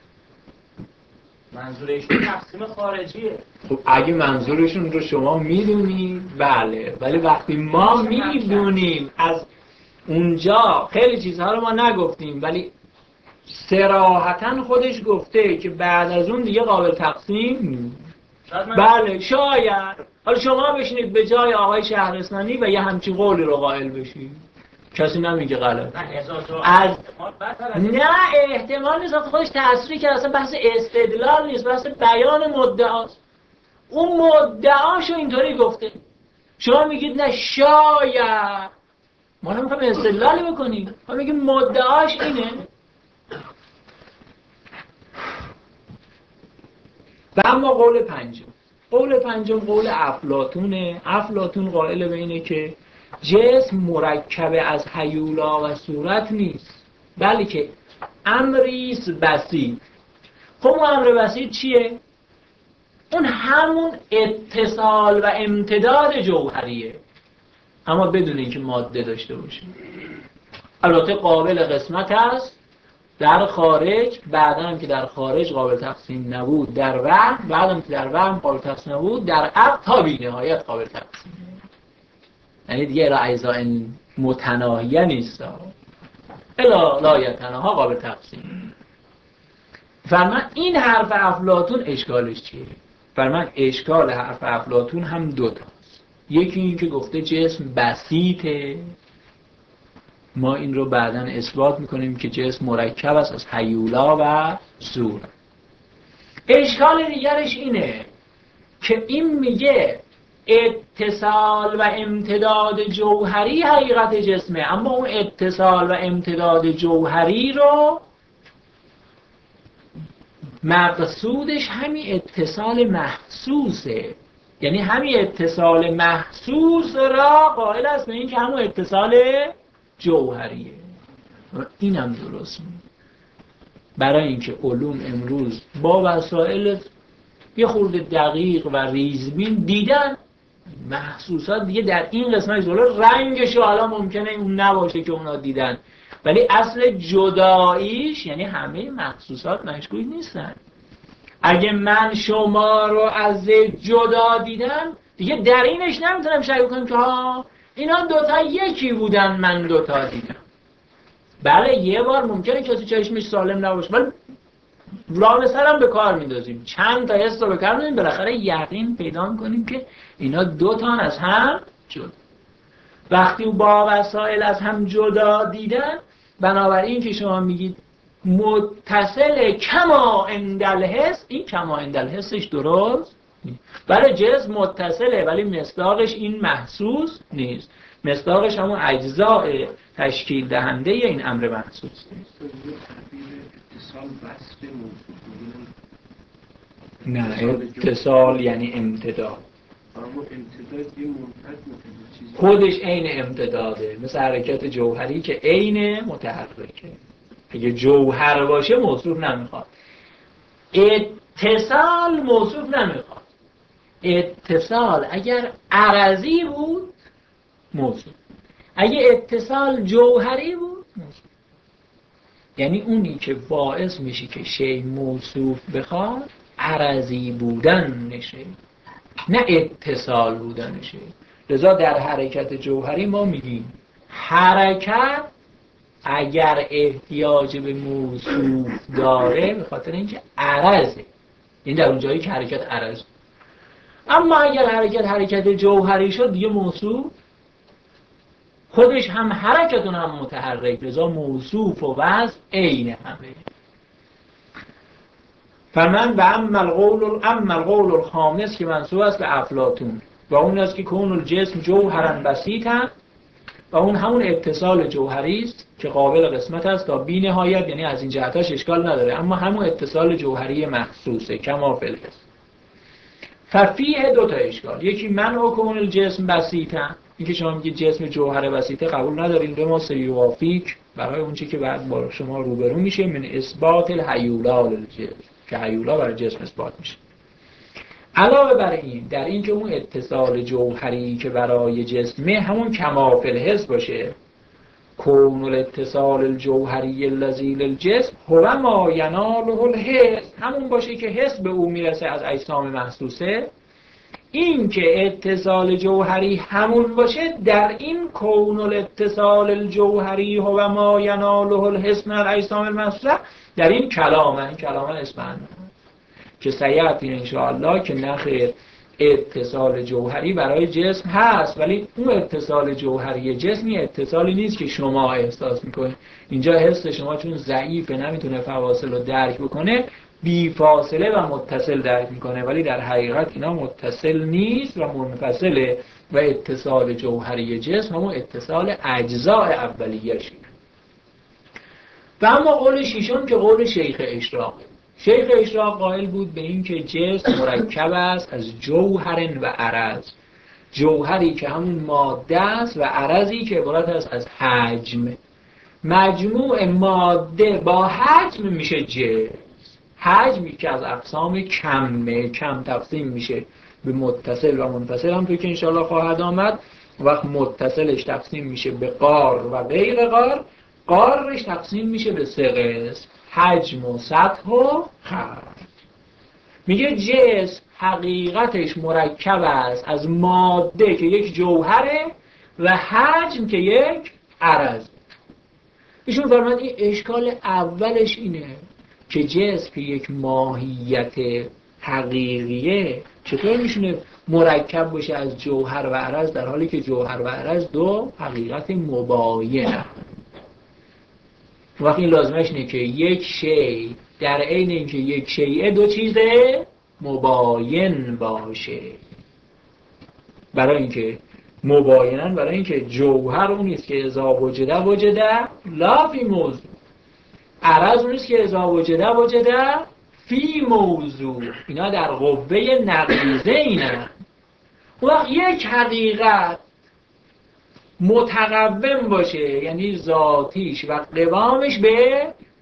منظورشون تقسیم خارجیه. خب اگه منظورشون رو شما میدونید بله، ولی وقتی ما میدونیم از اونجا خیلی چیزها رو ما نگفتیم ولی صراحتاً خودش گفته که بعد از اون دیگه قابل تقسیم نیست. بله شاید حالا شما بشینید به جای آقای شهرستانی و یه همچین قولی رو قائل بشید، کسی نمیگه غلط. نه احتمال نیست، خودش تصریح کرده، اصلا بحث استدلال نیست، بحث بیان مدعاست. اون مدعاشو اینطوری گفته، شما میگید نه شاید، ما نمیخوایم استدلالی بکنیم، ما میگیم مدعاش اینه. و اما قول پنجم، قول پنجم قول افلاطونه. افلاطون قائل به اینه که جسم مرکب از هیولا و صورت نیست بلکه امریست بسیط. خب اون امر بسیط چیه؟ اون همون اتصال و امتداد جوهریه، اما بدون اینکه ماده داشته باشه. البته قابل قسمت است در خارج، بعدا هم که در خارج قابل تقسیم نبود، در وهم، بعدا که در وهم قابل تقسیم نبود، در عقل تا بی نهایت قابل تقسیم. یعنی دیگه الا اجزاء متناهیه نیست، الا لا یتناها قابل تقسیم. فرمان این حرف افلاطون اشکالش چیه؟ فرمان اشکال حرف افلاطون هم دوتاست. یکی این که گفته جسم بسیطه، ما این رو بعداً اثبات میکنیم که جسم مرکب است از هیولا و صورت. اشکال دیگرش اینه که این میگه اتصال و امتداد جوهری حقیقت جسمه، اما اون اتصال و امتداد جوهری رو مقصودش همین اتصال محسوسه، یعنی همین اتصال محسوس را قائل است به این که همون اتصال جوهریه. اینم درست میگه. برای اینکه علوم امروز با وسایل یه خورده دقیق و ریزبین دیدن محسوسات دیگه در این قسمت جلو رنگش حالا ممکنه اون نباشه که اونا دیدن، ولی اصل جداییش یعنی همه محسوسات مشکوک نیستن. اگه من شما رو از جدا دیدم دیگه در اینش نمیتونم شک کنم که ها اینا دوتا یکی بودن من دوتا دیدم. بله یه بار ممکنه کسی چشمش سالم نباشه ولی رابطه هم به کار میندازیم، چند تا حس رو به کار میندازیم، بالاخره یقین پیدا میکنیم که اینا دوتا از هم جدا. وقتی با وسایل از هم جدا دیدن، بنابراین که شما میگید متصل کما اندل حس، این کما اندل حسش درست بله جسم متصله ولی مصداقش این محسوس نیست، مصداقش همون اجزاء تشکیل دهنده این امر محسوس نیست. نه اتصال یعنی امتداد، خودش عین امتداده، مثل حرکت جوهری که عین متحرکه. اگه جوهر باشه موصوف نمیخواد، اتصال موصوف نمیخواد. اتصال اگر عرضی بود موصوف، اگه اتصال جوهری بود موصوف. یعنی اونی که باعث میشه که شی موصوف بخواد عرضی بودن نشه نه اتصال بودن نشه. لذا در حرکت جوهری ما میگیم حرکت اگر احتیاج به موصوف داره به خاطر اینکه عرضه، این در اون جایی که حرکت عرض. اما اگر حرکت جوهری شد دیگه موصوف خودش هم حرکتون هم متحرک، لذا موصوف و وصف عین همه. فمن و اما القول الخامس که منسوب است به افلاطون و اون است که کون الجسم جوهرا بسیطا، و اون همون اتصال جوهری است که قابل قسمت است تا بی نهایت، یعنی از این جهتاش اشکال نداره، اما همون اتصال جوهری مخصوصه کما فی الحس. ففیه دو تا اشکال، یکی منع کون الجسم بسیطا، اینکه شما میگید جسم جوهر بسیطه قبول ندارین، به ما سیوافیک برای اون چیزی که بعد با شما روبرو میشه من اثبات الهیولا للجسم، که هیولا برای جسم اثبات میشه. علاوه بر این در این که اون اتصال جوهری که برای جسمه همون کما فی الحس باشه، کون الاتصال الجوهری الذی للجسم هو ما یناله الحس، همون باشه که حس به او میرسه از اجسام محسوسه. این که اتصال جوهری همون باشه در این کون الاتصال الجوهری هو ما یناله الحس من الاجسام المحسوسه، در این کلامه، این کلامه اسمن که سیعتی انشاءالله که نخیر اتصال جوهری برای جسم هست، ولی اون اتصال جوهری جسمی اتصالی نیست که شما احساس میکنید. اینجا حس شما چون ضعیفه نمیتونه فواصل رو درک بکنه، بی فاصله و متصل درک میکنه، ولی در حقیقت اینا متصل نیست و منفصله و اتصال جوهری جسم همون اتصال اجزاء اولیه‌شه. و اما قول شیشم که قول شیخ اشراقه. شیخ اشراق قائل بود به این که جسم مرکب است از جوهر و عرض، جوهری که همون ماده است و عرضی که عبارت است از حجم. مجموع ماده با حجم میشه جسم. حجمی که از اقسام کم تقسیم میشه به متصل و منفصل، هم توی که انشاءالله خواهد آمد. وقت متصلش تقسیم میشه به قار و غیر قار، قارش تقسیم میشه به سه قسم: حجم و سطح و خط. میگه جسم حقیقتش مرکب است از ماده که یک جوهره و حجم که یک عرض. ایشون فرمود این اشکال اولش اینه که جسم که یک ماهیت حقیقیه چطور میشونه مرکب باشه از جوهر و عرض، در حالی که جوهر و عرض دو حقیقت مباینه. وقتی این لازمش اینه که یک شی در عین اینکه یک شیء دو چیز مباین باشه. برای اینکه مباینن، برای اینکه جوهر اون نیست که اذا وجده لا فی موضوع، عرض اون نیست که اذا وجده فی موضوع. اینا در قوه نقیضه اینه. وقت یک حقیقت متقوم باشه یعنی ذاتیش و قوامش به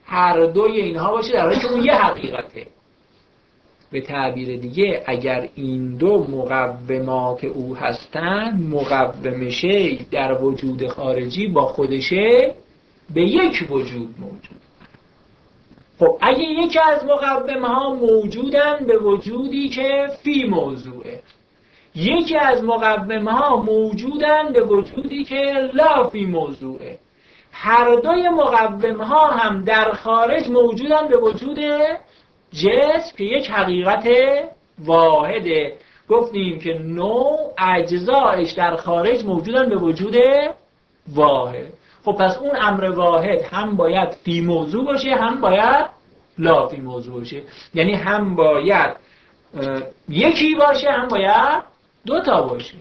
هر دوی اینها باشه در حالی که اون یه حقیقته. به تعبیر دیگه اگر این دو مقومات او هستند، مقوم شی در وجود خارجی با خودشه به یک وجود موجود. خب اگه یکی از مقومها موجودن به وجودی که فی موضوعه، یکی از مقومها موجودن به وجودی که لا فی موضوعه، هر دوی مقومها هم در خارج موجودن به وجود جسم که یک حقیقت واحده. گفتیم که نوع اجزایش در خارج موجودن به وجود واحد. خب پس اون امر واحد هم باید فی موضوع باشه، هم باید لا فی موضوع باشه. یعنی هم باید یکی باشه، هم باید دوتا باشه.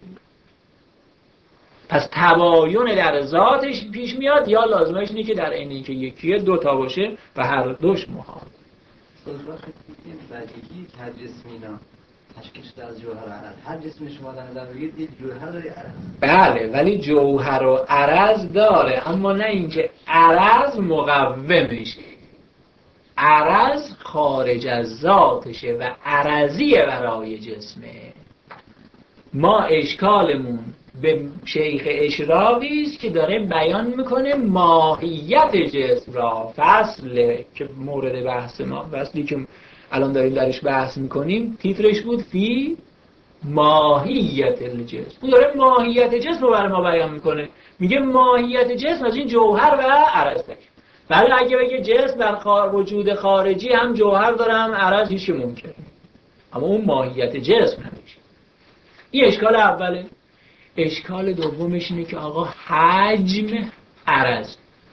پس تباین در ذاتش پیش میاد، یا لازمش اینه که در اینی که یکیه دوتا باشه و هر دوش محال. این بدیهی که جسمینا تشکیل شده از جوهر و عرض، هر جسمی شما در نظر بگیرید یک جوهر داره عرض. بله، ولی جوهر و عرض داره، اما نه اینکه عرض مقومشه. عرض خارج از ذاتشه و عرضی برای جسمه. ما اشکالمون به شیخ اشراقی است که داره بیان میکنه ماهیت جسم را. فصله که مورد بحث ما، فصلی که الان داریم درش بحث میکنیم، تیترش بود فی ماهیت الجسم. اون داره ماهیت جسم رو برای ما بیان میکنه، میگه ماهیت جسم از این جوهر و عرض تک. ولی اگه بگه جسم در وجود خارجی هم جوهر داره هم عرض، هیچ ممکنه، اما اون ماهیت جسم نمیشه. این اشکال اوله. اشکال دومش اینه که آقا حجم عرض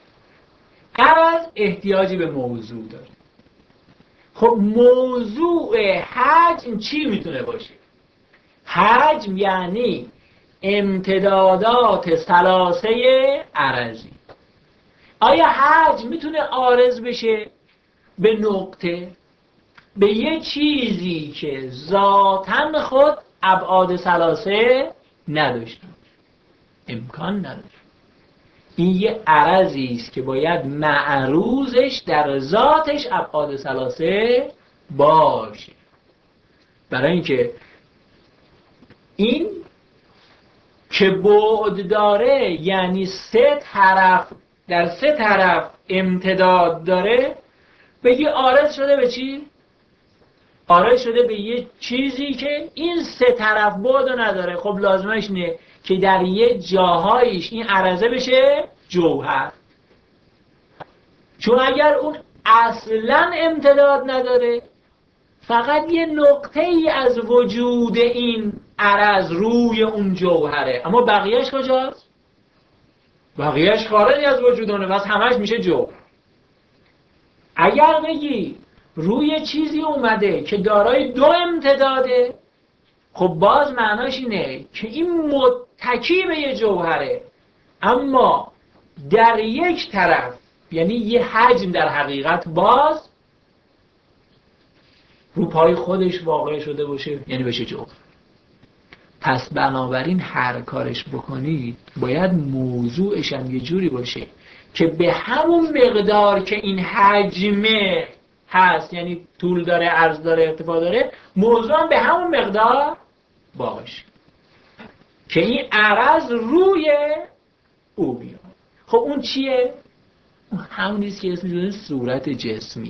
احتیاجی به موضوع داره. خب موضوع حجم چی میتونه باشه؟ حجم یعنی امتدادات ثلاثه عرضی. آیا حجم میتونه عارض بشه به نقطه، به یه چیزی که ذاتاً خود ابعاد ثلاثه نداشته؟ امکان نداره. این یه عرضی است که باید معروضش در ذاتش ابعاد ثلاثه باشه. برای اینکه این که بعد داره یعنی سه طرف، در سه طرف امتداد داره، بگی عارض شده به چی؟ عارض شده به یه چیزی که این سه طرف بعد نداره. خب لازمش اینه که در یه جاهایش این عرضه بشه جوهر. چون اگر اون اصلا امتداد نداره، فقط یه نقطه ای از وجود این عرض روی اون جوهره، اما بقیهش کجاست؟ بقیهش خارج از وجود اونه، بس همش میشه جوهر. اگر بگی روی چیزی اومده که دارای دو امتداده، خب باز معناش اینه که این متکی به یه جوهره، اما در یک طرف، یعنی یه حجم در حقیقت باز رو پای خودش واقع شده باشه، یعنی بشه جوهر. پس بنابراین هر کارش بکنید باید موضوعش هم یه جوری باشه که به همون مقدار که این حجمه هست، یعنی طول داره، عرض داره، ارتفاع داره، موضوع هم به همون مقدار باشه که این عرض روی او بیاد. خب اون چیه؟ اون همونیست که اسمش شده صورت جسمی.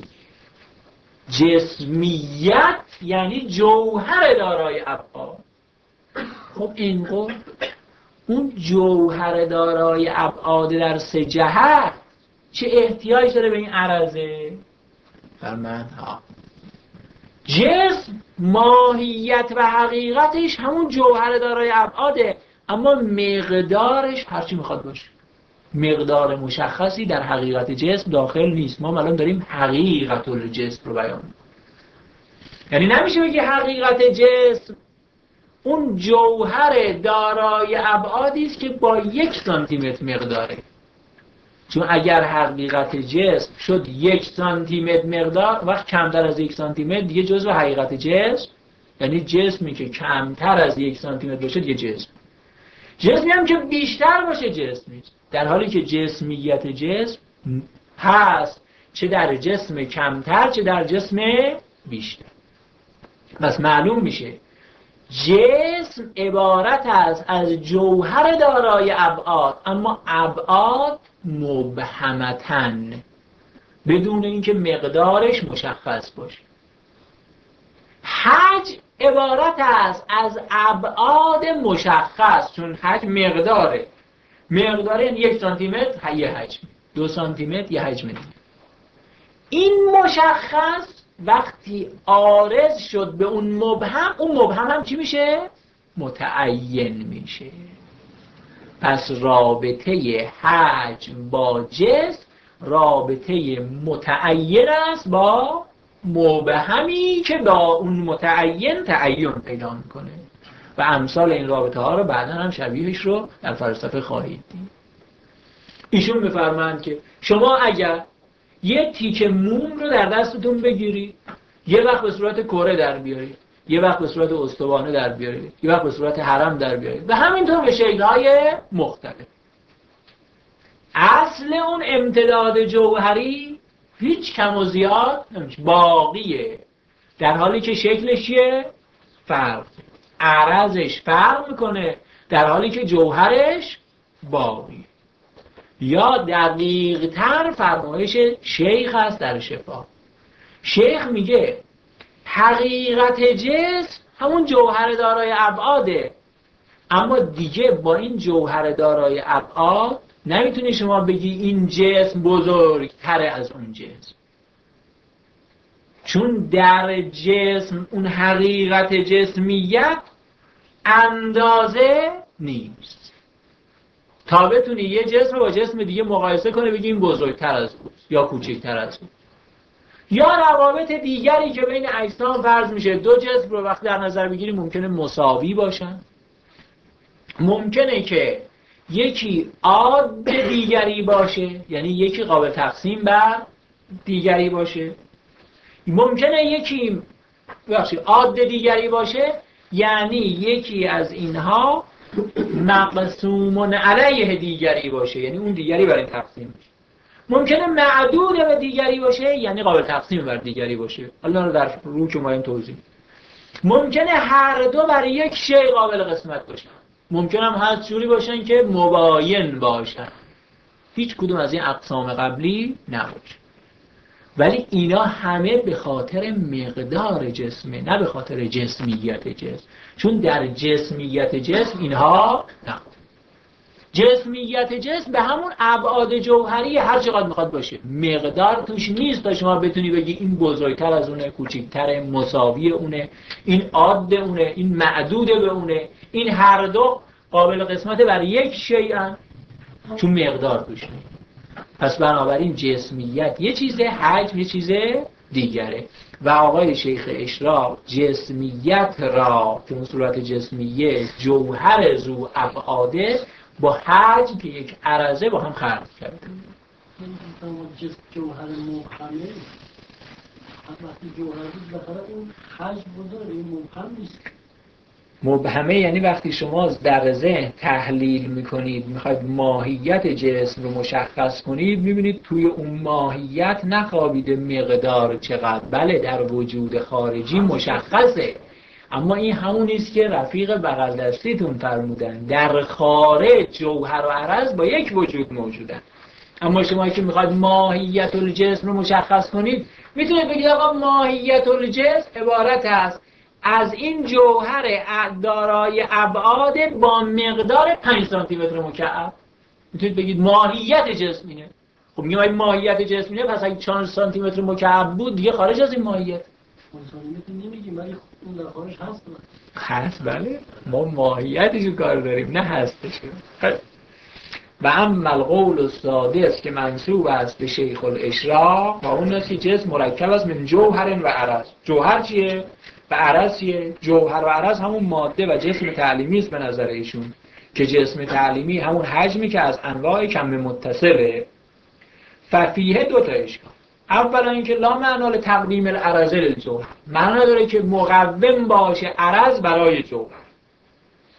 جسمیت یعنی جوهر دارای ابعاد. خب اینقدر اون جوهر دارای ابعاد در سه جهت چه احتیاج داره به این عرضه؟ فرمند ها جسم ماهیت و حقیقتش همون جوهر دارای ابعاده، اما مقدارش هرچی میخواد باشه. مقدار مشخصی در حقیقت جسم داخل نیست. ما الان داریم حقیقت الجسم رو بیان می‌کنیم. یعنی نمیشه بگی حقیقت جسم اون جوهر دارای ابعادی است که با 1 سانتیمتر مقداره. چون اگر حقیقت جسم شد 1 سانتیمتر مقدار، وقت کمتر از 1 سانتیمتر دیگه جزو حقیقت جسم، یعنی جسمی که کمتر از 1 سانتیمتر باشه دیگه جسم. جسمی هم که بیشتر باشه جسم نیست. در حالی که جسمیت جسم هست چه در جسم کمتر چه در جسم بیشتر. پس معلوم میشه جسم عبارت است از جوهر دارای ابعاد، اما ابعاد مبهمتن، بدون اینکه مقدارش مشخص باشه. حجم عبارت است از ابعاد مشخص، چون حجم مقداره. مقداره یعنی 1 سانتی متر یه حجم، 2 سانتی متر یه حجم دیگه. این مشخص وقتی عارض شد به اون مبهم، اون مبهم هم چی میشه؟ متعین میشه. پس رابطه حجم با جسم رابطه متعین است با مبهمی که با اون متعین تعین پیدا میکنه و امثال این رابطه ها رو بعدا هم شبیهش رو در فلسفه خواهید دید. ایشون میفرمایند که شما اگر یه تیکه موم رو در دستتون بگیرید، یه وقت به صورت کره در بیارید، یه وقت به صورت استوانه در بیارید، یه وقت به صورت هرم در بیارید و همینطور به شکل‌های مختلف، اصل اون امتداد جوهری هیچ کم و زیاد نمیشه، باقیه، در حالی که شکلش فرق، عرضش فرق میکنه در حالی که جوهرش باقیه. یا دقیق تر فرمایش شیخ هست در شفا. شیخ میگه حقیقت جسم همون جوهر دارای ابعاده، اما دیگه با این جوهر دارای ابعاد نمیتونی شما بگی این جسم بزرگتره از اون جسم، چون در جسم اون حقیقت جسمیت اندازه نیست تا بتونی یه جسم با جسم دیگه مقایسه کنه بگی این بزرگتر از اوست یا کوچکتر از اوست. یا روابط دیگری که بین اجسام فرض میشه، دو جسم رو وقتی در نظر بگیری ممکنه مساوی باشن، ممکنه که یکی عاد دیگری باشه، یعنی یکی قابل تقسیم بر دیگری باشه، ممکنه یکی عاد دیگری باشه یعنی یکی از اینها مقسوم علیه دیگری باشه، یعنی اون دیگری برای تقسیم باشه. ممکنه معدود به دیگری باشه یعنی قابل تقسیم بر دیگری باشه، الله رو در رو که ما توضیح. ممکنه هر دو برای یک شیء قابل قسمت باشن، ممکنه هم هست جوری باشن که مباین باشن، هیچ کدوم از این اقسام قبلی نباشه. ولی اینا همه به خاطر مقدار جسمه، نه به خاطر جسمیت جسم، چون در جسمیت جسم اینها نه. جسمیت جسم به همون ابعاد جوهری هر چقدر میخواد باشه، مقدار توش نیست تا شما بتونی بگی این بزرگتر از اونه، کوچکتره، مساوی اونه، این عاد اونه، این معدود به اونه، این هر دو قابل قسمت بر یک شیء، چون مقدار توش نیست. پس بنابراین جسمیت یه چیزه، حجم یه چیزه دیگره. و آقای شیخ اشراق جسمیت را که اون صورت جسمیه جوهر ذو ابعاده با حجم که یک عرضه با هم خلط کرده. جوهر مبهمه وقتی جوهر بود بخاطر اون حجم بزرگ، این مبهم نیست. مبهمه یعنی وقتی شما در ذهن تحلیل میکنید، میخواید ماهیت جسم رو مشخص کنید، میبینید توی اون ماهیت نخوابیده مقدار چقدر، بله در وجود خارجی مشخصه، اما این همون نیست که رفیق بغل دستیتون فرمودن، در خارج جوهر و عرض با یک وجود موجودن. اما شما که میخواید ماهیت الجسم رو مشخص کنید، میتونید بگید آقا ماهیت الجسم عبارت است از این جوهر دارای ابعاد با مقدار 5 سانتی متر مکعب. میتونید بگید ماهیت جسم اینه. خب میگم این ماهیت جسم اینه، پس اگه 4 سانتی متر مکعب بود دیگه خارج از این ماهیت. 5 سانتی متر نمیگیم ولی اون در خارج هست. هست بله، ما ماهیتشو کار داریم نه هستش. و اما القول السادس که منسوب است به شیخ الاشراق و اون است که جسم مرکب است من جوهر و عرض. جوهر چیه؟ و عرض چیه؟ جوهر و عرض همون ماده و جسم تعلیمی است به نظر ایشون، که جسم تعلیمی همون حجمی که از انواع کم متصله. ففیه دو تا اشکال. اولا اینکه لا معنا لتقدیم العرض للجوهر، معنا داره که مقوم باشه عرض برای جوهر.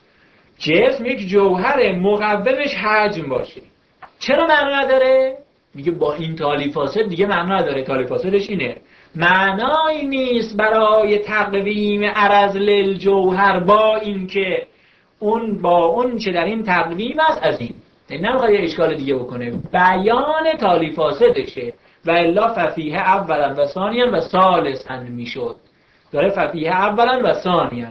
جسم یک جوهر، مقومش حجم باشه. چرا معنا نداره؟ میگه با این تالی فاسد دیگه معنا نداره. تالی فاسدش اینه معنایی نیست برای تقویم عرض للجوهر با این که با اون چه در این تقویم است از این، نمیخواد یه اشکال دیگه بکنه، بیان تالی فاسدشه و الا ففیه اولا و ثانیا و ثالثا میشد. داره ففیه اولا و ثانیا،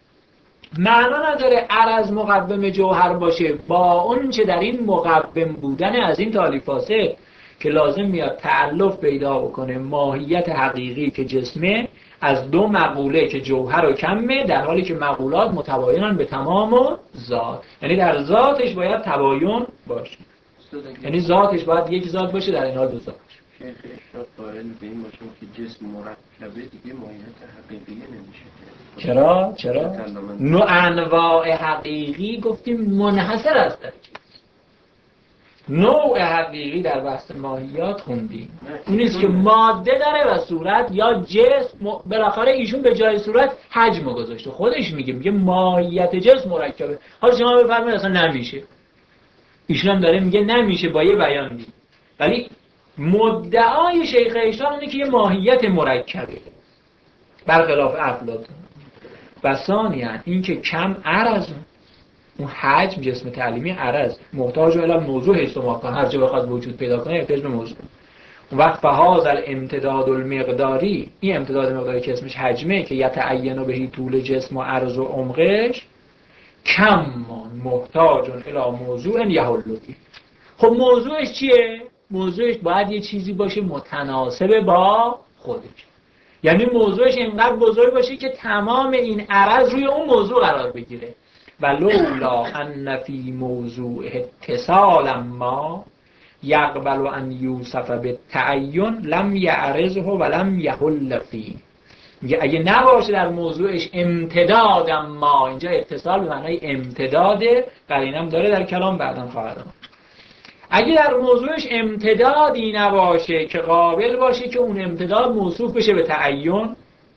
معنا نداره عرض مقوم جوهر باشه با اون چه در این مقوم بودن از این تالی فاسد که لازم میاد تألف پیدا بکنه ماهیت حقیقی که جسمه از دو مقوله که جوهر و کمه، در حالی که مقولات متباینن به تمام و ذات. یعنی در ذاتش باید تباین باشه، یعنی ذاتش باید یک ذات باشه، در این حال دو ذات باشه. شیخ اشراف قائل به این باشیم که جسم مرکبه دیگه ماهیت حقیقی نمیشه. چرا؟ نوع انواع حقیقی گفتیم منحصر است در جسم. نوع حقیقی در بحث ماهیات خوندیم، اون نیست که ماده داره و صورت یا جسم. بالاخره ایشون به جای صورت حجم گذاشته، خودش میگه ماهیت جسم مرکبه. حالا شما بفرمایید اصلا نمیشه، ایشون هم داره میگه نمیشه با یه بیان دیگه. ولی مدعای شیخ اشراق اینه که یه ماهیت مرکبه برخلاف افلاطون. و ثانیاً این که کم عرض، اون حجم جسم تعلیمی عرض محتاج الی موضوع استماع کنه، هر جا بخواد وجود پیدا کنه احتیاج به موضوع. اون وقت فهذا الامتداد المقداری، این امتداد مقداری که اسمش حجمه که یتعین بهی طول جسم و عرض و عمقش، کم محتاج الی موضوع یحل فیه. خب موضوعش چیه؟ موضوعش باید یه چیزی باشه متناسب با خودش، یعنی موضوعش اینقدر بزرگ باشه که تمام این عرض روی اون موضوع قرار بگیره. و لولا ان فی موضوع اتصال ما یقبل ان یوصف بالتعین لم یعرضه و لم یحل فیه. میگه اگه نباشه در موضوعش امتداد ما، اینجا اتصال به معنای امتداده، قرینم داره در کلام بعداً خواهد آمد. اگه در موضوعش امتدادی نباشه که قابل باشه که اون امتداد موصوف بشه به تعین،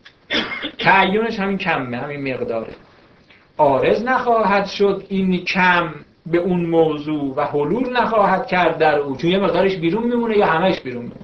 تعینش همین کمه، همین مقداره، عارض نخواهد شد این کم به اون موضوع و حلول نخواهد کرد در او، چون یه مقدارش بیرون میمونه یا همش بیرون میمونه.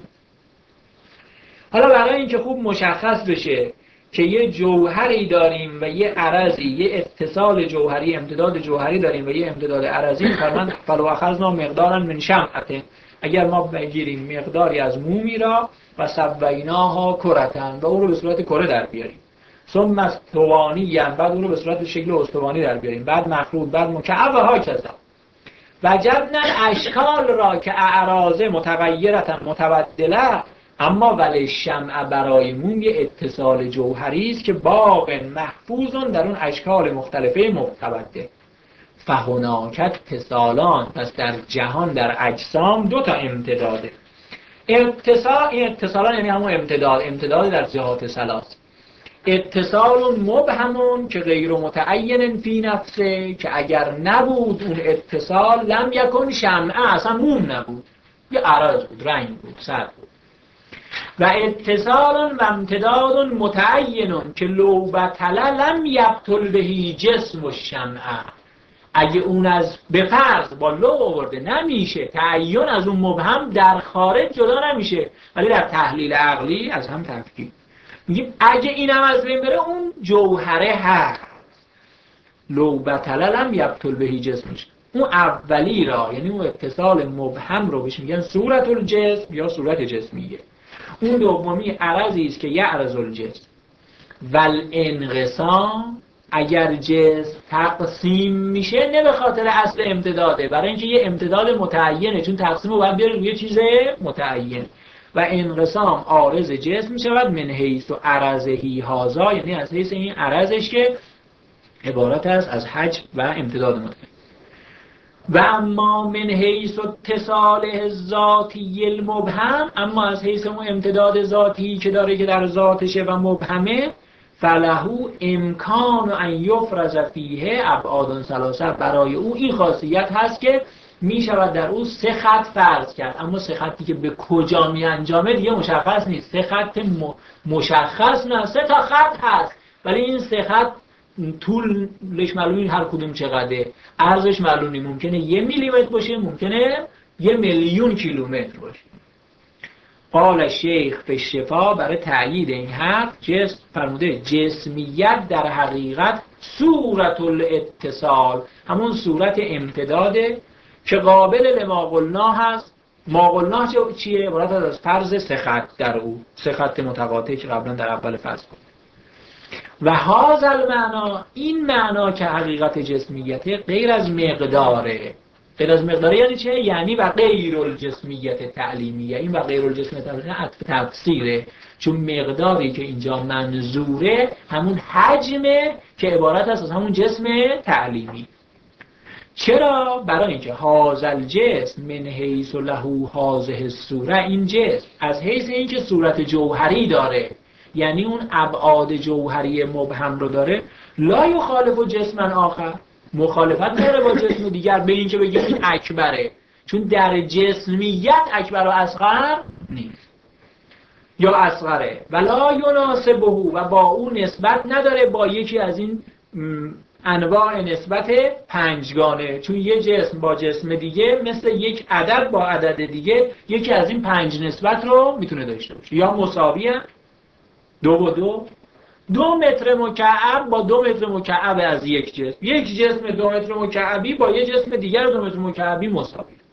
حالا برای اینکه خوب مشخص بشه که یه جوهری داریم و یه عرضی، یه اتصال جوهری، امتداد جوهری داریم و یه امتداد عرضی، فرمان فلو اخذنا مقدارا من شمعة، اگر ما بگیریم مقداری از مومی را و سویناها کرتن و اون رو به صورت کره در بیاریم، ثم استوانی، بعد اون رو به صورت شکل استوانی در بیاریم، بعد مخروط، بعد مکعب و هاکذا، وجدنا الاشکال را که اعراض متغیرة متبدله، اما ولی شمع برای موم یه اتصال جوهری است که باق محفوظ در اون اشکال مختلفه متبدل. فهناک اتصالان، پس در جهان در اجسام دو تا امتداده. اتصالان یعنی همون امتداد در جهات ثلاث. اتصال مبهمون که غیر متعین فی نفسه، که اگر نبود اون اتصال لم یکن شمعه، اصلا موم نبود، یه عرض بود، رنگ بود، سر بود. و اتصال و امتداد متعین که لو بطل لم یبطل بهی جسم و شمعه، اگه اون از به فرض با لو آورده نمیشه، تعین از اون مبهم در خارج جدا نمیشه، ولی در تحلیل عقلی از هم تفکیک میگیم اگه اینم از بین بره اون جوهره هست. لو بطل لم یبطل بهی جسمش، اون اولی را یعنی اون اتصال مبهم رو بهش میگن صورت الجسم یا صورت جسمیه. اون دومی عرضی است که یعرض الجسم. والانقسام، اگر جسم تقسیم میشه نه به خاطر اصل امتداده، برای اینکه یه امتداد متعینه، چون تقسیم رو باید بیاره روی چیز متعین. و انقسام عارض جسم میشود من حیث و عرضهی هازا، یعنی از حیث این عرضش که عبارت است از حجم و امتداد متعین. و اما من حیث اتصال ذاتی المبهم، اما از حیث اون امتداد ذاتی که داره که در ذاتشه و مبهمه، فلهو امکان ان یفرض فیه ابعاد ثلاثه، برای او این خاصیت هست که می شود در او سه خط فرض کرد، اما سه خطی که به کجا می انجامه دیگه مشخص نیست. سه خط مشخص نه، سه تا خط هست، ولی این سه خط طولش معلوم هر کدوم چقدره، عرضش معلوم نیست، ممکنه 1 میلیمتر باشه، ممکنه 1,000,000 کیلومتر باشه. قال شیخ به شفا برای تأیید این حرف جسم فرموده جسمیت در حقیقت صورت الاتصال، همون صورت امتداده که قابل لما قلنا هست. ما قلنا چیه؟ عبارت از فرض سه در او، سه خط متقاطع که قبلا در اول فصل بود. و هذا المعنا، این معنا که حقیقت جسمیته غیر از مقداره. غیر از مقداره یعنی چه؟ یعنی و غیر الجسمیت تعلیمیه. این و غیر الجسمیت تعلیمیه عطف تفسیره، چون مقداری که اینجا منظوره همون حجمه که عبارت است از همون جسم تعلیمی. چرا؟ برای اینکه هذا الجسم من حیث له هذه الصوره، این جسم از حیث اینکه صورت جوهری داره، یعنی اون ابعاد جوهری مبهم رو داره، لا یخالف جسما آخر، مخالفت داره با جسم دیگر به این که بگیم این اکبره، چون در جسمیت اکبر و اصغر نیست یا اصغره. ولا یناسبه، و با اون نسبت نداره با یکی از این انواع نسبت پنجگانه، چون یه جسم با جسم دیگه مثل یک عدد با عدد دیگه یکی از این 5 نسبت رو میتونه داشته باشه. یا مساوی هم 2 و 2، 2 متر مکعب با 2 متر مکعب از یک جسم، یک جسم 2 متر مکعبی با یک جسم دیگر 2 متر مکعبی مساوی.